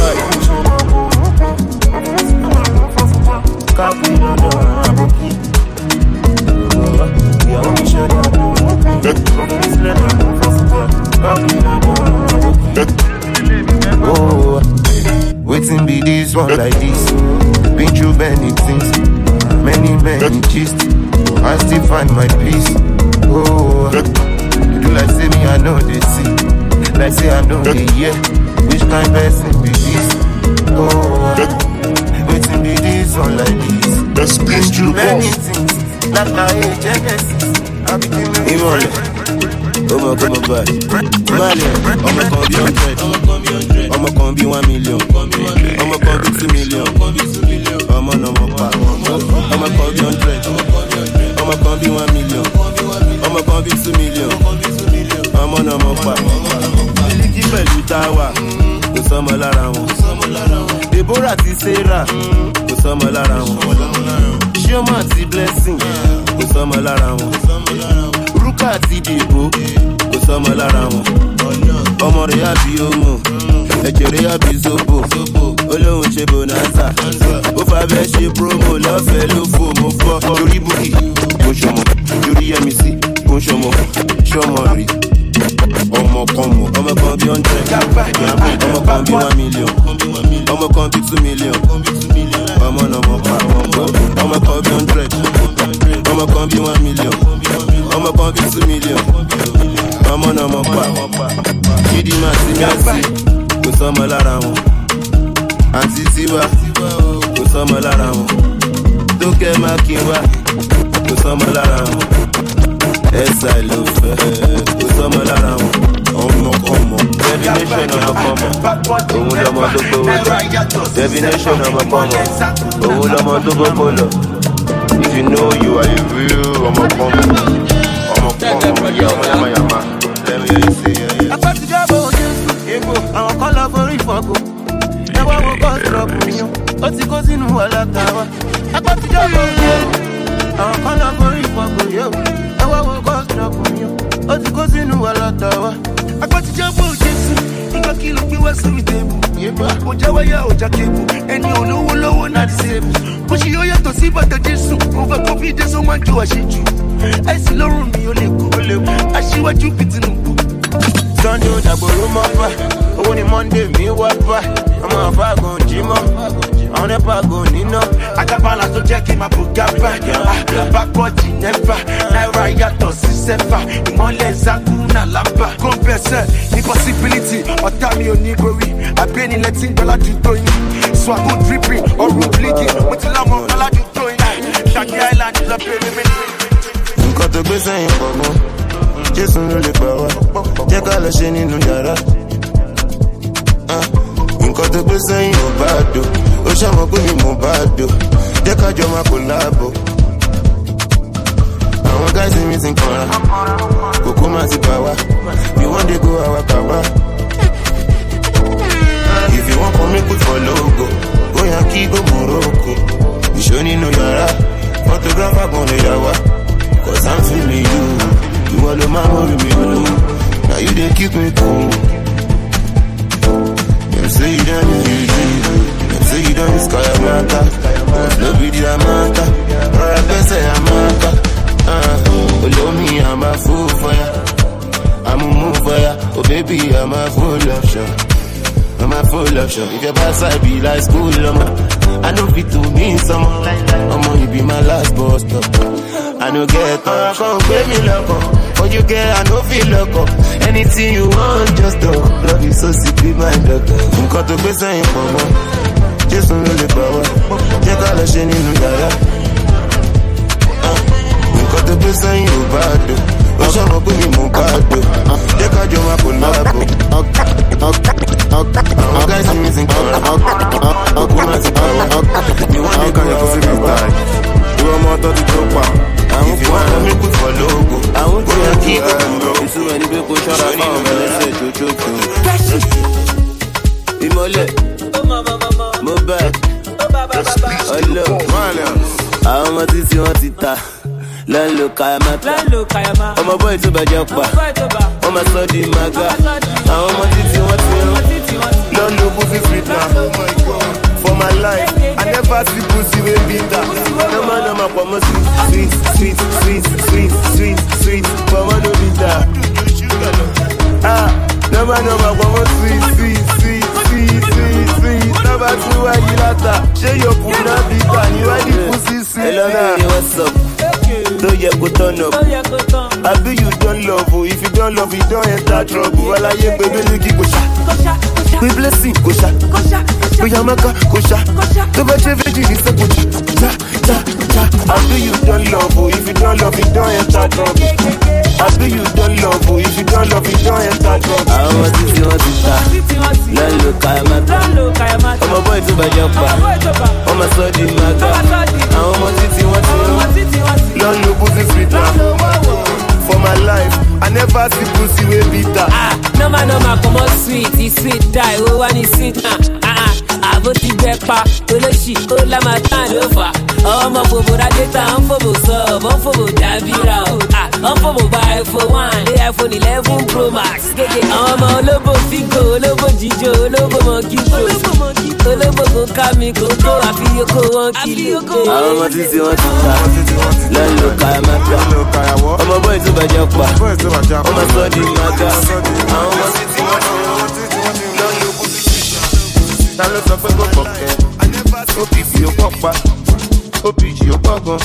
Oh, waiting be this one like this. Been through many things, many many gist. I still find my peace. Oh, you do like say me, I know they see. Like say I know the year. Which kind person be this? Oh, waiting be this one like this. Been through many things, like I hate Genesis. I be dealing Come on, come on, back. Mali, I'ma come be hundred. I'ma come be one million. I'ma come be two million. I'ma no more pack. I'ma come be hundred. I'ma come be one million. I'ma come be two million. I'ma no more pack. Miliki pẹ̀lú Tawa, kò sọ́mọ lára wọn. Deborah àti Sarah, kò sọ́mọ lára wọn. Chioma àti Blessing, kò sọ́mọ lára wọn. Ruka àti Debo, kò sọmọ lára wọn. Ọmọ rẹ̀ àbí ọmọ, ẹ̀jẹ̀ rẹ̀ àbí zobo. Olóhùn ṣe bonanza, ó fà bẹ́ẹ̀ ṣe promo lọ́fẹ̀ẹ́ ló fò mo fọ́. Yorí búkì, kò ṣọmọ, yorí yẹmi sí, kò ṣọmọ, ṣọmọ rí. Ọmọ kan mọ̀, ọmọ kan bí hundred, ọmọ kan bí one million, ọmọ kan bí two million. Ọmọ náà mọ̀ pa, ọmọ kan bí hundred, ọmọ kan bí one million, ọmọ kan bí two million. Ọmọ náà mọ̀ pa, Chidi máa sí mẹ́sì, kò sọmọ lára wọn. Àǹtí Tiwa, kò sọmọ lára wọn. Tókẹ́ Mákínwá, kò sọmọ lára wọn. Ẹ̀sà ló fẹ́, kò sọmọ lára wọn. Ọmọ kọ́mọ, definition ọmọ kọ́mọ, òun lọmọ tó gbówó lọ. Definition ọmọ kọ́mọ, òun lọmọ tó gbówó lọ. If you know you are a real ọmọ kọ́mọ, ọmọ kọ́mọ, ìyá ọmọ yamayama. Let me hear you say yeah yeah. Apátijọ́ bò ó Jésù, èbò àwọn kan lọ forí fọ́kù. Ẹ wá wo bọ́ọ̀sì rọ̀kùnrin ó ti kó sínú ọlọ́ta wa. Apátijọ́ bò ó Jésù, àwọn kan lọ forí fọ́kù yóò. Ẹ wá wo bọ́ọ̀sì rọ̀kùnrin ó ti kó sínú ọlọ́ta wa. Apátijọ́ bò ó Jésù, nǹkan kí ló gbé wá sórí tèbù. Mo jẹ́ wáyà ọjà kébù, ẹni olówó lówó náà ti sèbù. Bó ṣe yóò yàtọ̀ sí bàtà Jésù, mo fẹ́ kó bí Jésù máa ń jó àṣejù. Àìsí lọ́rùn mi ò lè kú, aṣíwájú bí Tinubu. Sunday òjàgbòrò mọ́ bá, owó ni Monday mi wá bá. Ọmọ àfáàgùn jímọ̀, àwọn nẹ́pà gùn níná. Àjàbálà tó jẹ́ kí n máa bò gábà. Bákọ́ọ̀dì nẹ́fà, náírà yàtọ̀ sí sẹ́fà. Ìmọ̀lẹ̀ Zakuna lábà. Kọ́ńpẹ́sẹ̀ ní possibility, ọ̀tá mi ò ní gorí. Àbẹ́nilẹ̀ tí ń gbọ́ ládùúgbò yín. Swago dripping, ọ̀rùn bleeding. Mo ti lámọ̀ ọ̀gá ládùúgbò yín. Ṣàkí Island lọ bẹ̀rẹ̀ méjì. Nǹkan tó gbé sẹ́yìn pọ̀ mọ́, Jésù ló lè gbà wá. Jẹ́ ká lọ ṣe nínú yàrá. Nǹkan tó gbé sẹ́yìn ò bá dò, ó ṣàmọ̀ pé mi mò bá dò. Jẹ́ ká jọ máa kò láàbò. Àwọn gáìsì mi ti ń kanra, kòkó máa ti bà wá. We one day go our kaba. If you want come put for logo, go Yankee, go Morocco. Ìṣó nínú yàrá, photographer gan lè yà wá. Cause I'm feeling you, you all the man worry me oh. Now you they keep me cool. Them say you don't need it, them say you don't use Kayamata. Cause no be the Amata, or I can say Amata. Uh, follow me, I'm a fool for ya, I'm a move for ya. Oh baby, I'm a full option, I'm a full option. If your pass I be like school, I know fit to me some. I'ma you be my last boss stop. I no get up, come pay me loco. For you get, I no feel loco. Anything you want, just do. Love you so sick, be my doctor. Nǹkan tó gbé sẹ́yìn pọ̀ mọ́, Jésù ló lè gbà wá. Jẹ́ ká lọ ṣe nínú yàrá. Nǹkan tó gbé sẹ́yìn ò bá dò, ó ṣàmọ̀ pé mi mò bá dò. Jẹ́ ká jọ máa kò láàbò. Àwọn gáìsì mi ti ń kọ́ra, ọkùnrin àti báwa. Ìwọ́n ní kan yẹ kó sí mi báyìí. Ìwọ́n mọ́ ọtọ́ ti tó pa. Àwọn kò wọ́n mi kú fọ́ lóògùn. Àwọn kò yẹ kí ọ̀rọ̀ ìṣúra ẹni pé kò ṣọ́ra fún ọmọ ẹlẹ́sẹ̀ jójókò. Ìmọ̀lẹ̀, Mohbad, ọlọ́, àwọn ọmọ títí wọ́n ti ta. Lọ́nlọ́ Kayamata, ọmọ bọ́ì tó bàjẹ́ pa, wọ́n máa sọ di maga. Àwọn ọmọ títí wọ́n ti rán. Lọ́nlọ́ pussy sweet na. For my life, I never see pussy wey bitter. No man no ma pomo sweet, sweet, sweet, sweet, sweet, sweet. Pomo no bitter. Ah, no man no ma pomo sweet, sweet, sweet, sweet, sweet, sweet. Number two, why you lata? Share your food na bitter. You why the pussy sweet? Hello, baby, what's up? Don't you go turn up? I be you don't love, oh. If you don't love, you don't enter trouble. Well, I ain't baby, look it go sha. We blessing go sha. We yamaka go sha. To be true, you need to go sha. Sha, sha. I be you don't love, oh. If you don't love, you don't enter trouble. I be you don't love, oh. If you don't love, you don't enter trouble. I want to see what you got. Lalo Kayamata. I'm a boy to buy your bar. I'm a study maga. I'm a titi what you Lord, no pussy sweet now. For my life, I never see pussy way bitter. Ah, no man, no man, come on sweet, it's sweet die. Oh, one is sweet. Ah, ah, ah, but the bepa, oh the shit, oh la matan over. Oh, my bobo, I get a humble sub, humble Davira. Ah, humble mobile iPhone one dé iPhone eleven Pro Max. Kéde àwọn ọmọ olóbò fígò, olóbò jíjó, olóbò mọ̀kíkò. Olóbò kò ká mi kò tó àfi yoko wọn kìlò. Àwọn ọmọ títí wọn ti ta, lẹ́nu ló ká ẹ máa gbà. Ọmọ bọ́ọ̀ tó bàjẹ́ pa, ọmọ sọ di màgà. Àwọn ọmọ títí wọn ti lọ́ọ́ lókun títí. Ta ló sọ pé kò pọ̀ kẹ́? Ó fi fi ó pọ̀ pa, ó fi jì ó pọ̀ gan.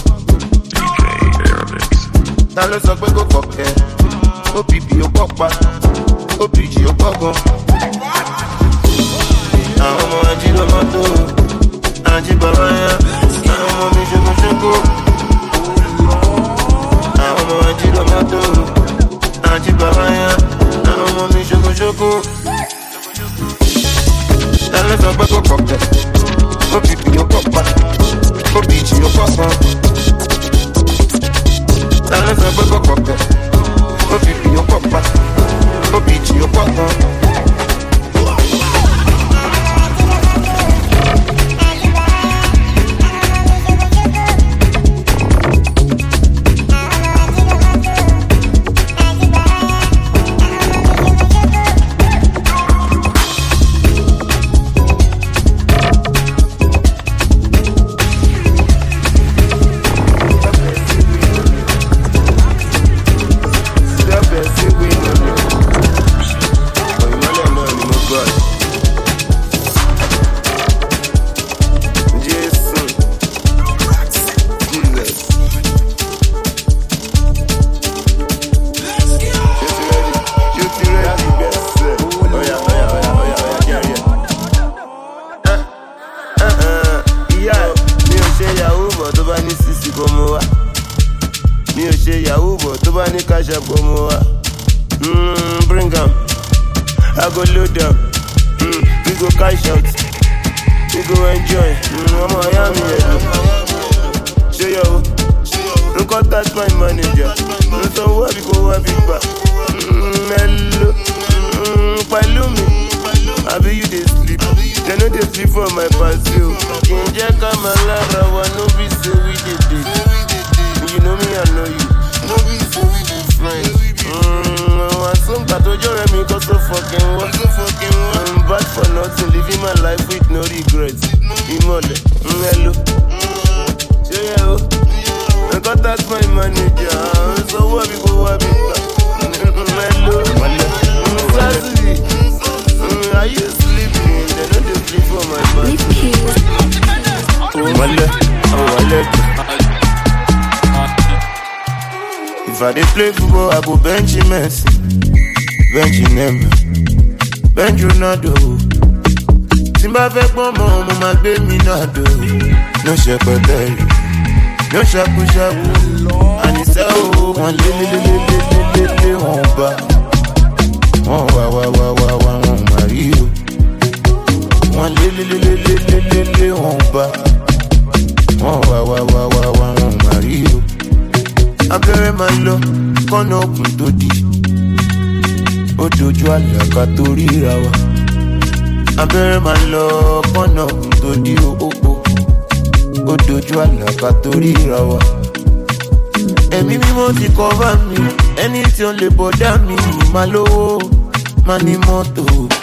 Ta ló sọ pé kò pọ̀ kẹ́? Ó fi fi ó pọ̀ pa, ó fi jì ó pọ̀ gan. Àwọn ọmọ ajílọ mọ́tò, ajíbọ̀rọ̀ yẹn, àwọn ọmọ mi ṣokoṣoko. Àwọn ọmọ ajílọ mọ́tò, ajíbọ̀rọ̀ yẹn, àwọn ọmọ mi ṣokoṣoko. Ta ló sọ pé kò pọ̀ kẹ́? Ó fi fi ó pọ̀ pa, ó fi jì ó pọ̀ gan. Ta ló sọ pé kò pọ̀ kẹ́? Ó fi fi ó pọ̀ pa, ó fi jì ó pọ̀ gan. Mm, bring them, I go load them. Mm, we go cash out, we go enjoy. Mm, I'm a Miami, show you. Don't contact my manager. Don't know where we go, where we back. Mm, hello, mm, follow me. I be you they sleep. They know they sleep for my past you. Can't check out my life, I want no be say we did it. You know me, I know you. No be say we did friends. Mmm, I some got to join me cause so fucking what? I'm bad for nothing, living my life with no regrets. Imole, mm, hello. Show you. I contact my manager. So what we go, what we go? Hello. Mm, Sassy. Mm, are you sleeping? They know they sleep for my body. Wale, oh wale. If I dey play football, I go bench Messi, bench Neymar, bench Ronaldo. Timba fẹ́ pọ́n mọ́ ọmọ máa gbé mi náà dò. No ṣẹpẹtẹ, no ṣàkúṣàkú. Àníṣe o, wọ́n lé lé lé lé lé lé lé wọ́n bá. Wọ́n wá wá wá wá wá wọ́n máa rí o. Wọ́n lé lé lé lé lé lé lé lé wọ́n bá. Wọ́n wá wá wá wá wá wọ́n máa rí o. Abẹ́rẹ́ máa lọ kọ́nà òkun tó di. Ó dojú àlàkà tó ríra wa. Abẹ́rẹ́ máa lọ kọ́nà òkun tó di òpópó. Ó dojú àlàkà tó ríra wa. Ẹ̀mí mímọ́ ti kọ́ bá mi. Ẹni tí ó lè bọ̀dá mi máa lówó, máa ní mọ́tò.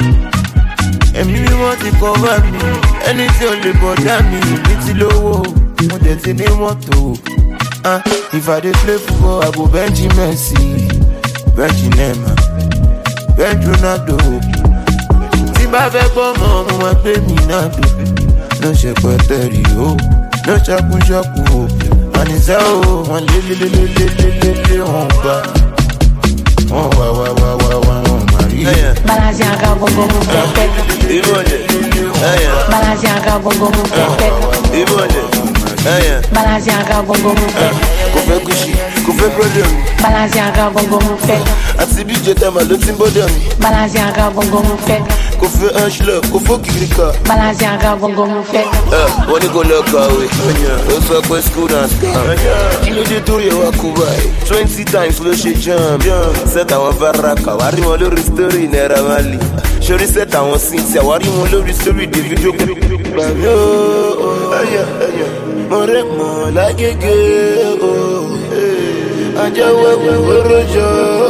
Ẹ̀mí mímọ́ ti kọ́ bá mi. Ẹni tí ó lè bọ̀dá mi ní ti lówó, mo dẹ̀ ti ní mọ́tò. Uh, if I dey play football, I go bench Messi, bench Neymar, bench Ronaldo. Timba fẹ́ gbọ́ mọ́ ọmọ máa gbé mi náà dò. No ṣẹpẹtẹ rí o, no ṣàkúṣàkú o. Àníṣe o, wọ́n lé lé lé lé lé lé lé lé wọ́n bá. Wọ́n wá wá wá wá wá wọ́n máa rí. Balenciaga gbogbo mu pẹ́pẹ́. Ìbọ̀lẹ̀. Balenciaga gbogbo mu pẹ́pẹ́. Ìbọ̀lẹ̀. Balenciaga gbogbo mu pẹ́pẹ́. Kò fẹ́ Gucci, kò fẹ́ problem. Balenciaga gbogbo mu pẹ́pẹ́. Àti bí jẹta màá ló ti ń bọ́dọ̀ mi. Balenciaga gbogbo mu pẹ́pẹ́. Kò fẹ́ Angelou, kò fọ́ kìrìkà. Balenciaga gbogbo mu pẹ́pẹ́. Wọ́n ní kò lọ kàwé, ó sọ pé school and scam. Kí ló dé torí ẹ̀ wá kú báyìí? Twenty times ló ṣe jam. Set àwọn baraka, wá rí wọn lórí story Naira Marley. Ṣorí set àwọn Cynthia, wá rí wọn lórí story Davido. Gbàgbé ooo, mo rẹ̀ mọ́ lágége ooo. Anja wewe worojo.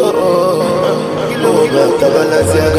Oh bata Balenciaga.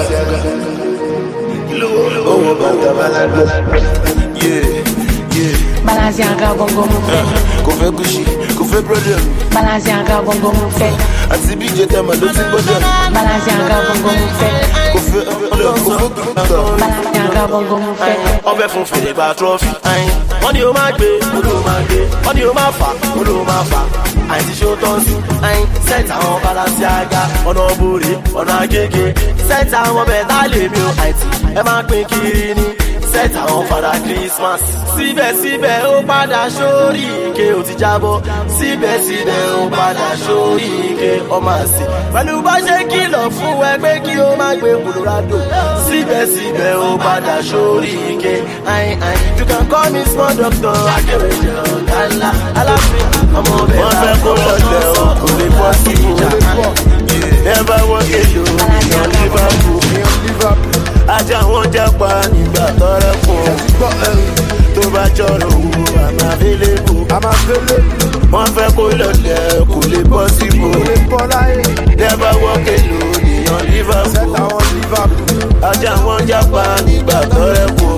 Oh bata Balenciaga. Yeah, yeah. Balenciaga bongo mon fait. Qu'on fait Gucci, qu'on fait brother. Balenciaga bongo mon fait. Asi bi je t'aime do tin brother. Balenciaga bongo mon fait. Qu'on fait qu'on fait Balenciaga bongo mon fait. On fait fun fere ba trophy. Money o ma gbe, olo ma gbe. Money o ma fa, olo ma fa. Àìsí ṣó tán sí, àìn sẹ́ẹ̀tì àwọn Balenciaga. Ọ̀nà òbòrè, ọ̀nà àgègè. Sẹ́ẹ̀tì àwọn bẹ̀ẹ̀dá lèmi ò àìtì. Ẹ máa pín kiri ní sẹ́ẹ̀tì àwọn fada Christmas. Síbẹ̀síbẹ̀ ó padà sórí ike ò ti jábọ́. Síbẹ̀síbẹ̀ ó padà sórí ike ọmọ àsè. Pẹ̀lú bá ṣe kìlọ̀ fún ẹ pé kí o má gbé Colorado. Síbẹ̀síbẹ̀ ó padà sórí ike. Àìn àìn you can call me small doctor. Akérèjẹ ọ̀gá ńlá aláfin ọmọ bẹ̀rẹ̀. Wọ́n fẹ́ kó lọ́lẹ̀ o, kò lè bọ́ sí ìjà. Never walk alone, yan Liverpool. Ajá wọn jápa nígbà tọrẹ fún. Tó bá jọrọ owó, àmà available. Wọ́n fẹ́ kó lọ́lẹ̀, kò lè bọ́ sí ìbò. Never walk alone, yan Liverpool. Ajá wọn jápa nígbà tọrẹ fún.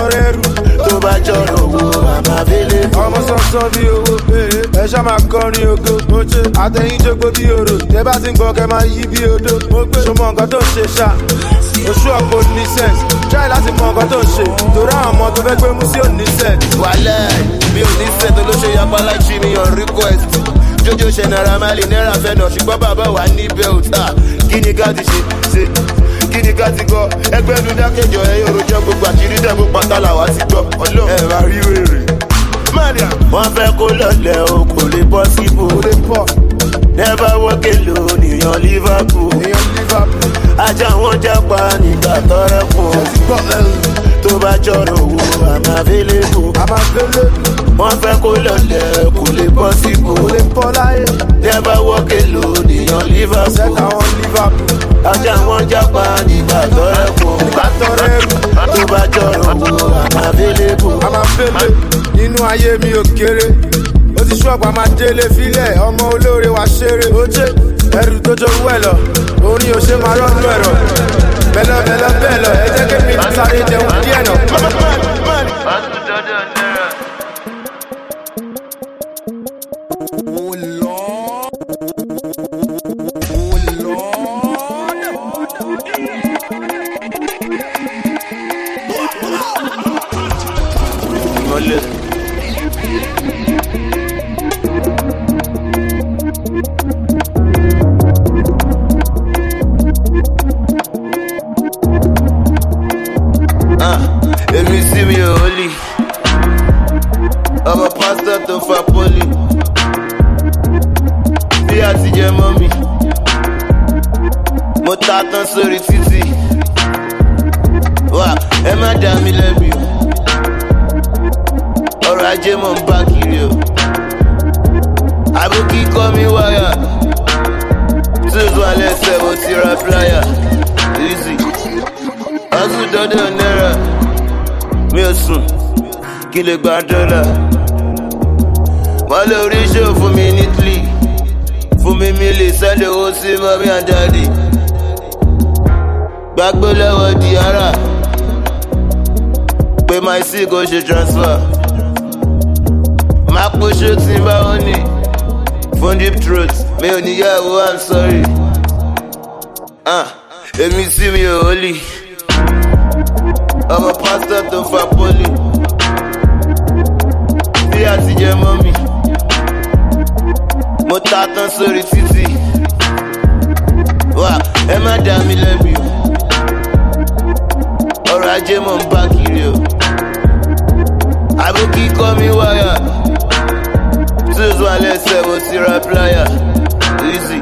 Tó bá jọrọ owó, àmà available. Ọmọ sọ́sọ́ bí owó, ẹ ṣá máa kọrin ògo. Àtẹ̀yìn jókòó bí orò, tẹ́ bá ti ń gbọ́ kẹ́ máa yí bí odò. Ṣọmọ nǹkan tó ń ṣe ṣá, oṣù ọ̀pọ̀ ní sẹ́ǹsì. Try láti mọ nǹkan tó ń ṣe, torí àwọn ọmọ tó fẹ́ gbé mú sí òní sẹ́ǹsì. Wàlẹ́ mi ò ní sẹ́ǹtì olóṣè yapa láìsí mi on request. Jojo ṣe Naira Marley náírà fẹ́ nà ṣùgbọ́n bàbá wà ní belt. Kí ni ká ti ṣe ṣe? Kí ni ká ti gọ? Ẹgbẹ́ nu dákẹ́jọ ẹ yóò rojọ́ gbogbo àṣírí dẹ́ gbogbo pátálà wá ti gbọ́. Ọlọ́run ẹ̀ máa rí wèrè. Wọ́n fẹ́ kó lọ́lẹ̀ o, kò lè bọ́ síbò. Never walk alone, yan Liverpool. Ajá wọn jápa nígbà tọrẹ fún. Tó bá jọrọ owó, àmà available. Wọ́n fẹ́ kó lọ́lẹ̀, kò lè bọ́ síbò. Never walk alone, yan Liverpool. Ajá wọn jápa nígbà tọrẹ fún. Tó bá jọrọ owó, àmà available. Nínú ayé mi ò kéré, ó ti ṣọ́ọ̀pù máa délé fílẹ̀, ọmọ olóore wa ṣeré. Ó jẹ́ ẹrù tó jọ wẹ̀ lọ, orin ò ṣe máa rọ́nú ẹ̀rọ. Bẹ́lọ bẹ́lọ bẹ́lọ, ẹ jẹ́ kí mi sáré jẹun díẹ̀ náà. Èmi sí mi ò holy. Ọmọ pásítọ̀ tó fa pólì. Bí àtijọ́ mọ́ mi. Mo ta tán sórí títì. Wà ẹ má dá mi lẹ́bi o. Ọrọ̀ ajé mọ̀ ń bá kiri o. Àbúkí kọ́ mi wáyà. Túùsù alẹ́ sẹ́ mo ti ra pláyà. Easy. Ọ̀sùn dọ́dọ̀ náírà. Mi ò sùn, kí lè gba dọ́là. Wọ́n lé oríṣẹ́ fún mi ní Italy. Fún mi mi lè sẹ́lẹ̀ owó sí mọ́mí and daddy. Gbàgbé lọ́wọ́ di ara. Pé my sí kò ṣe transfer. Máa pọ̀ ṣó tí bá wọn ní. Fún deep throat, mi ò níyàwó, I'm sorry. Ah, èmi sí mi ò holy. Ọmọ pásítọ̀ tó fa pólì. Bí àtijọ́ mọ́ mi. Mo ta tán sórí títì. Wà ẹ má dá mi lẹ́bi o. Ọrọ̀ ajé mọ̀ ń bá kiri o. Àbúkí kọ́ mi wáyà. Túùsù alẹ́ sẹ́ mo ti ra pláyà. Easy.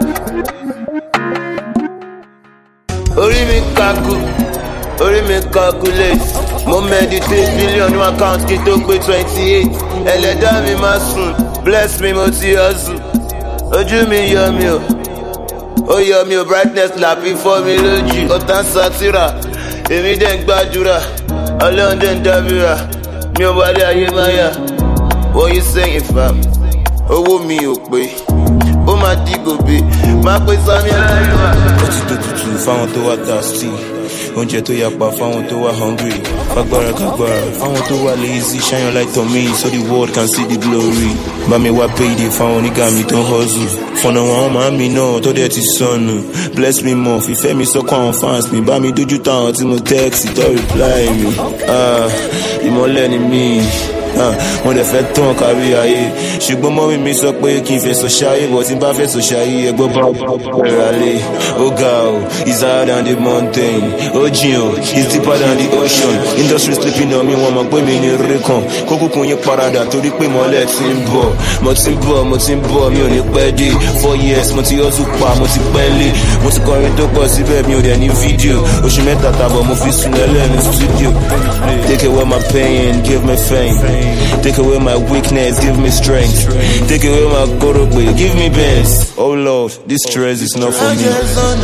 Orí mi kakú. Orí mi calculate. Mo meditate billion ní account kí tó pé twenty-eight. Ẹlẹ́dá mi máa sùn. Bless me mo ti hustle. Ojú mi yọ mi o. Ó yọ mi o, brightness làbí fọ́ mi lójú. Ọ̀tá ń sátírà. Èmi dẹ̀ ń gbàdúrà. Ọlọ́run dẹ̀ ń dábìrà. Mi ò wálé ayé máa yà. What you saying fam? Owó mi ò pé. ó máa di gòbè máa pè sami láìwá. ó ti tó tutù fáwọn tó wá thirsty oúnjẹ tó yapa fáwọn tó wá hungry fagbára kagbára fáwọn tó wá lazy shine your light on me so the world can see the glory bá mi wá payday fáwọn onígà mi tó ń hustle fọ̀nà àwọn màámi náà tó dẹ̀ ti sọnù bless me more fífẹ́ mi sọ́kọ̀ àwọn fans mi bá mi dójú táwọn tí mo text tó reply mi ìmọ̀lẹ́ ni mí mo dẹ̀ fẹ́ tán kárí ayé ṣùgbọ́n mọ́mí mi sọ pé kí n fẹ̀sọ̀ ṣayé bọ̀ tí n bá fẹ̀sọ̀ ṣayé ẹgbọ́n bá bẹ̀rẹ̀ alẹ́ ó ga o it's higher than the mountain ó jìn o it's deeper than the ocean industry sleeping on me wọ́n mọ̀ pé mi ní eré kan kókùnkùn yín parada torí pé mọ́lẹ̀ ti ń bọ̀ mo ti ń bọ̀ mo ti ń bọ̀ mi ò ní pẹ́ dé four years mo ti hustle pa mo ti pẹ́ lé mo ti kọrin tó pọ̀ síbẹ̀ mi ò dẹ̀ ní fídíò oṣù mẹ́ta tàbọ̀ mo fi sùn lẹ́lẹ́ ní studio take away my pain give me fame. Take away my weakness, give me strength. Take away my gorope, give me best. Oh Lord, this stress is not for me.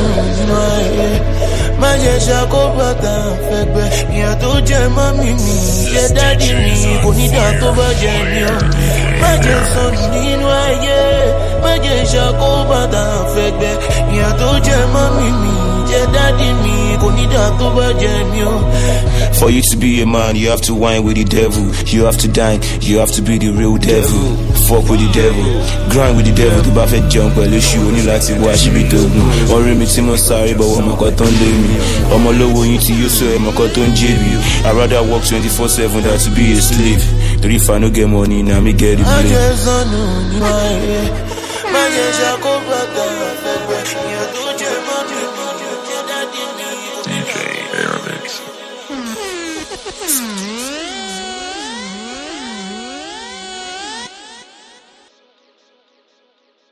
Má jẹ́ ṣàkóbátà fẹ́gbẹ́ ìyà tó jẹ́ mọ́mí mi jẹ́ dádì mi kò ní dà tó bá jẹ́ mi o. Má jẹ́ sọnù nínú ayé má jẹ́ ṣàkóbátà fẹ́gbẹ́ ìyà tó jẹ́ mọ́mí mi jẹ́ dádì mi kò ní dà tó bá jẹ́ mi o. For you to be a man, you have to whine with the devil. You have to dine, you have to be the real devil. Fuck with the devil, grind with the devil. The buffet jump, well, you should only like to watch it be done. Or me, Timo, sorry, but I'm a cotton lady. I'm a low you to you, so I'm a cotton J B. I'd rather work twenty-four seven than to be a slave. The if I no get money, now me get it. I just don't know, my D J Airmix.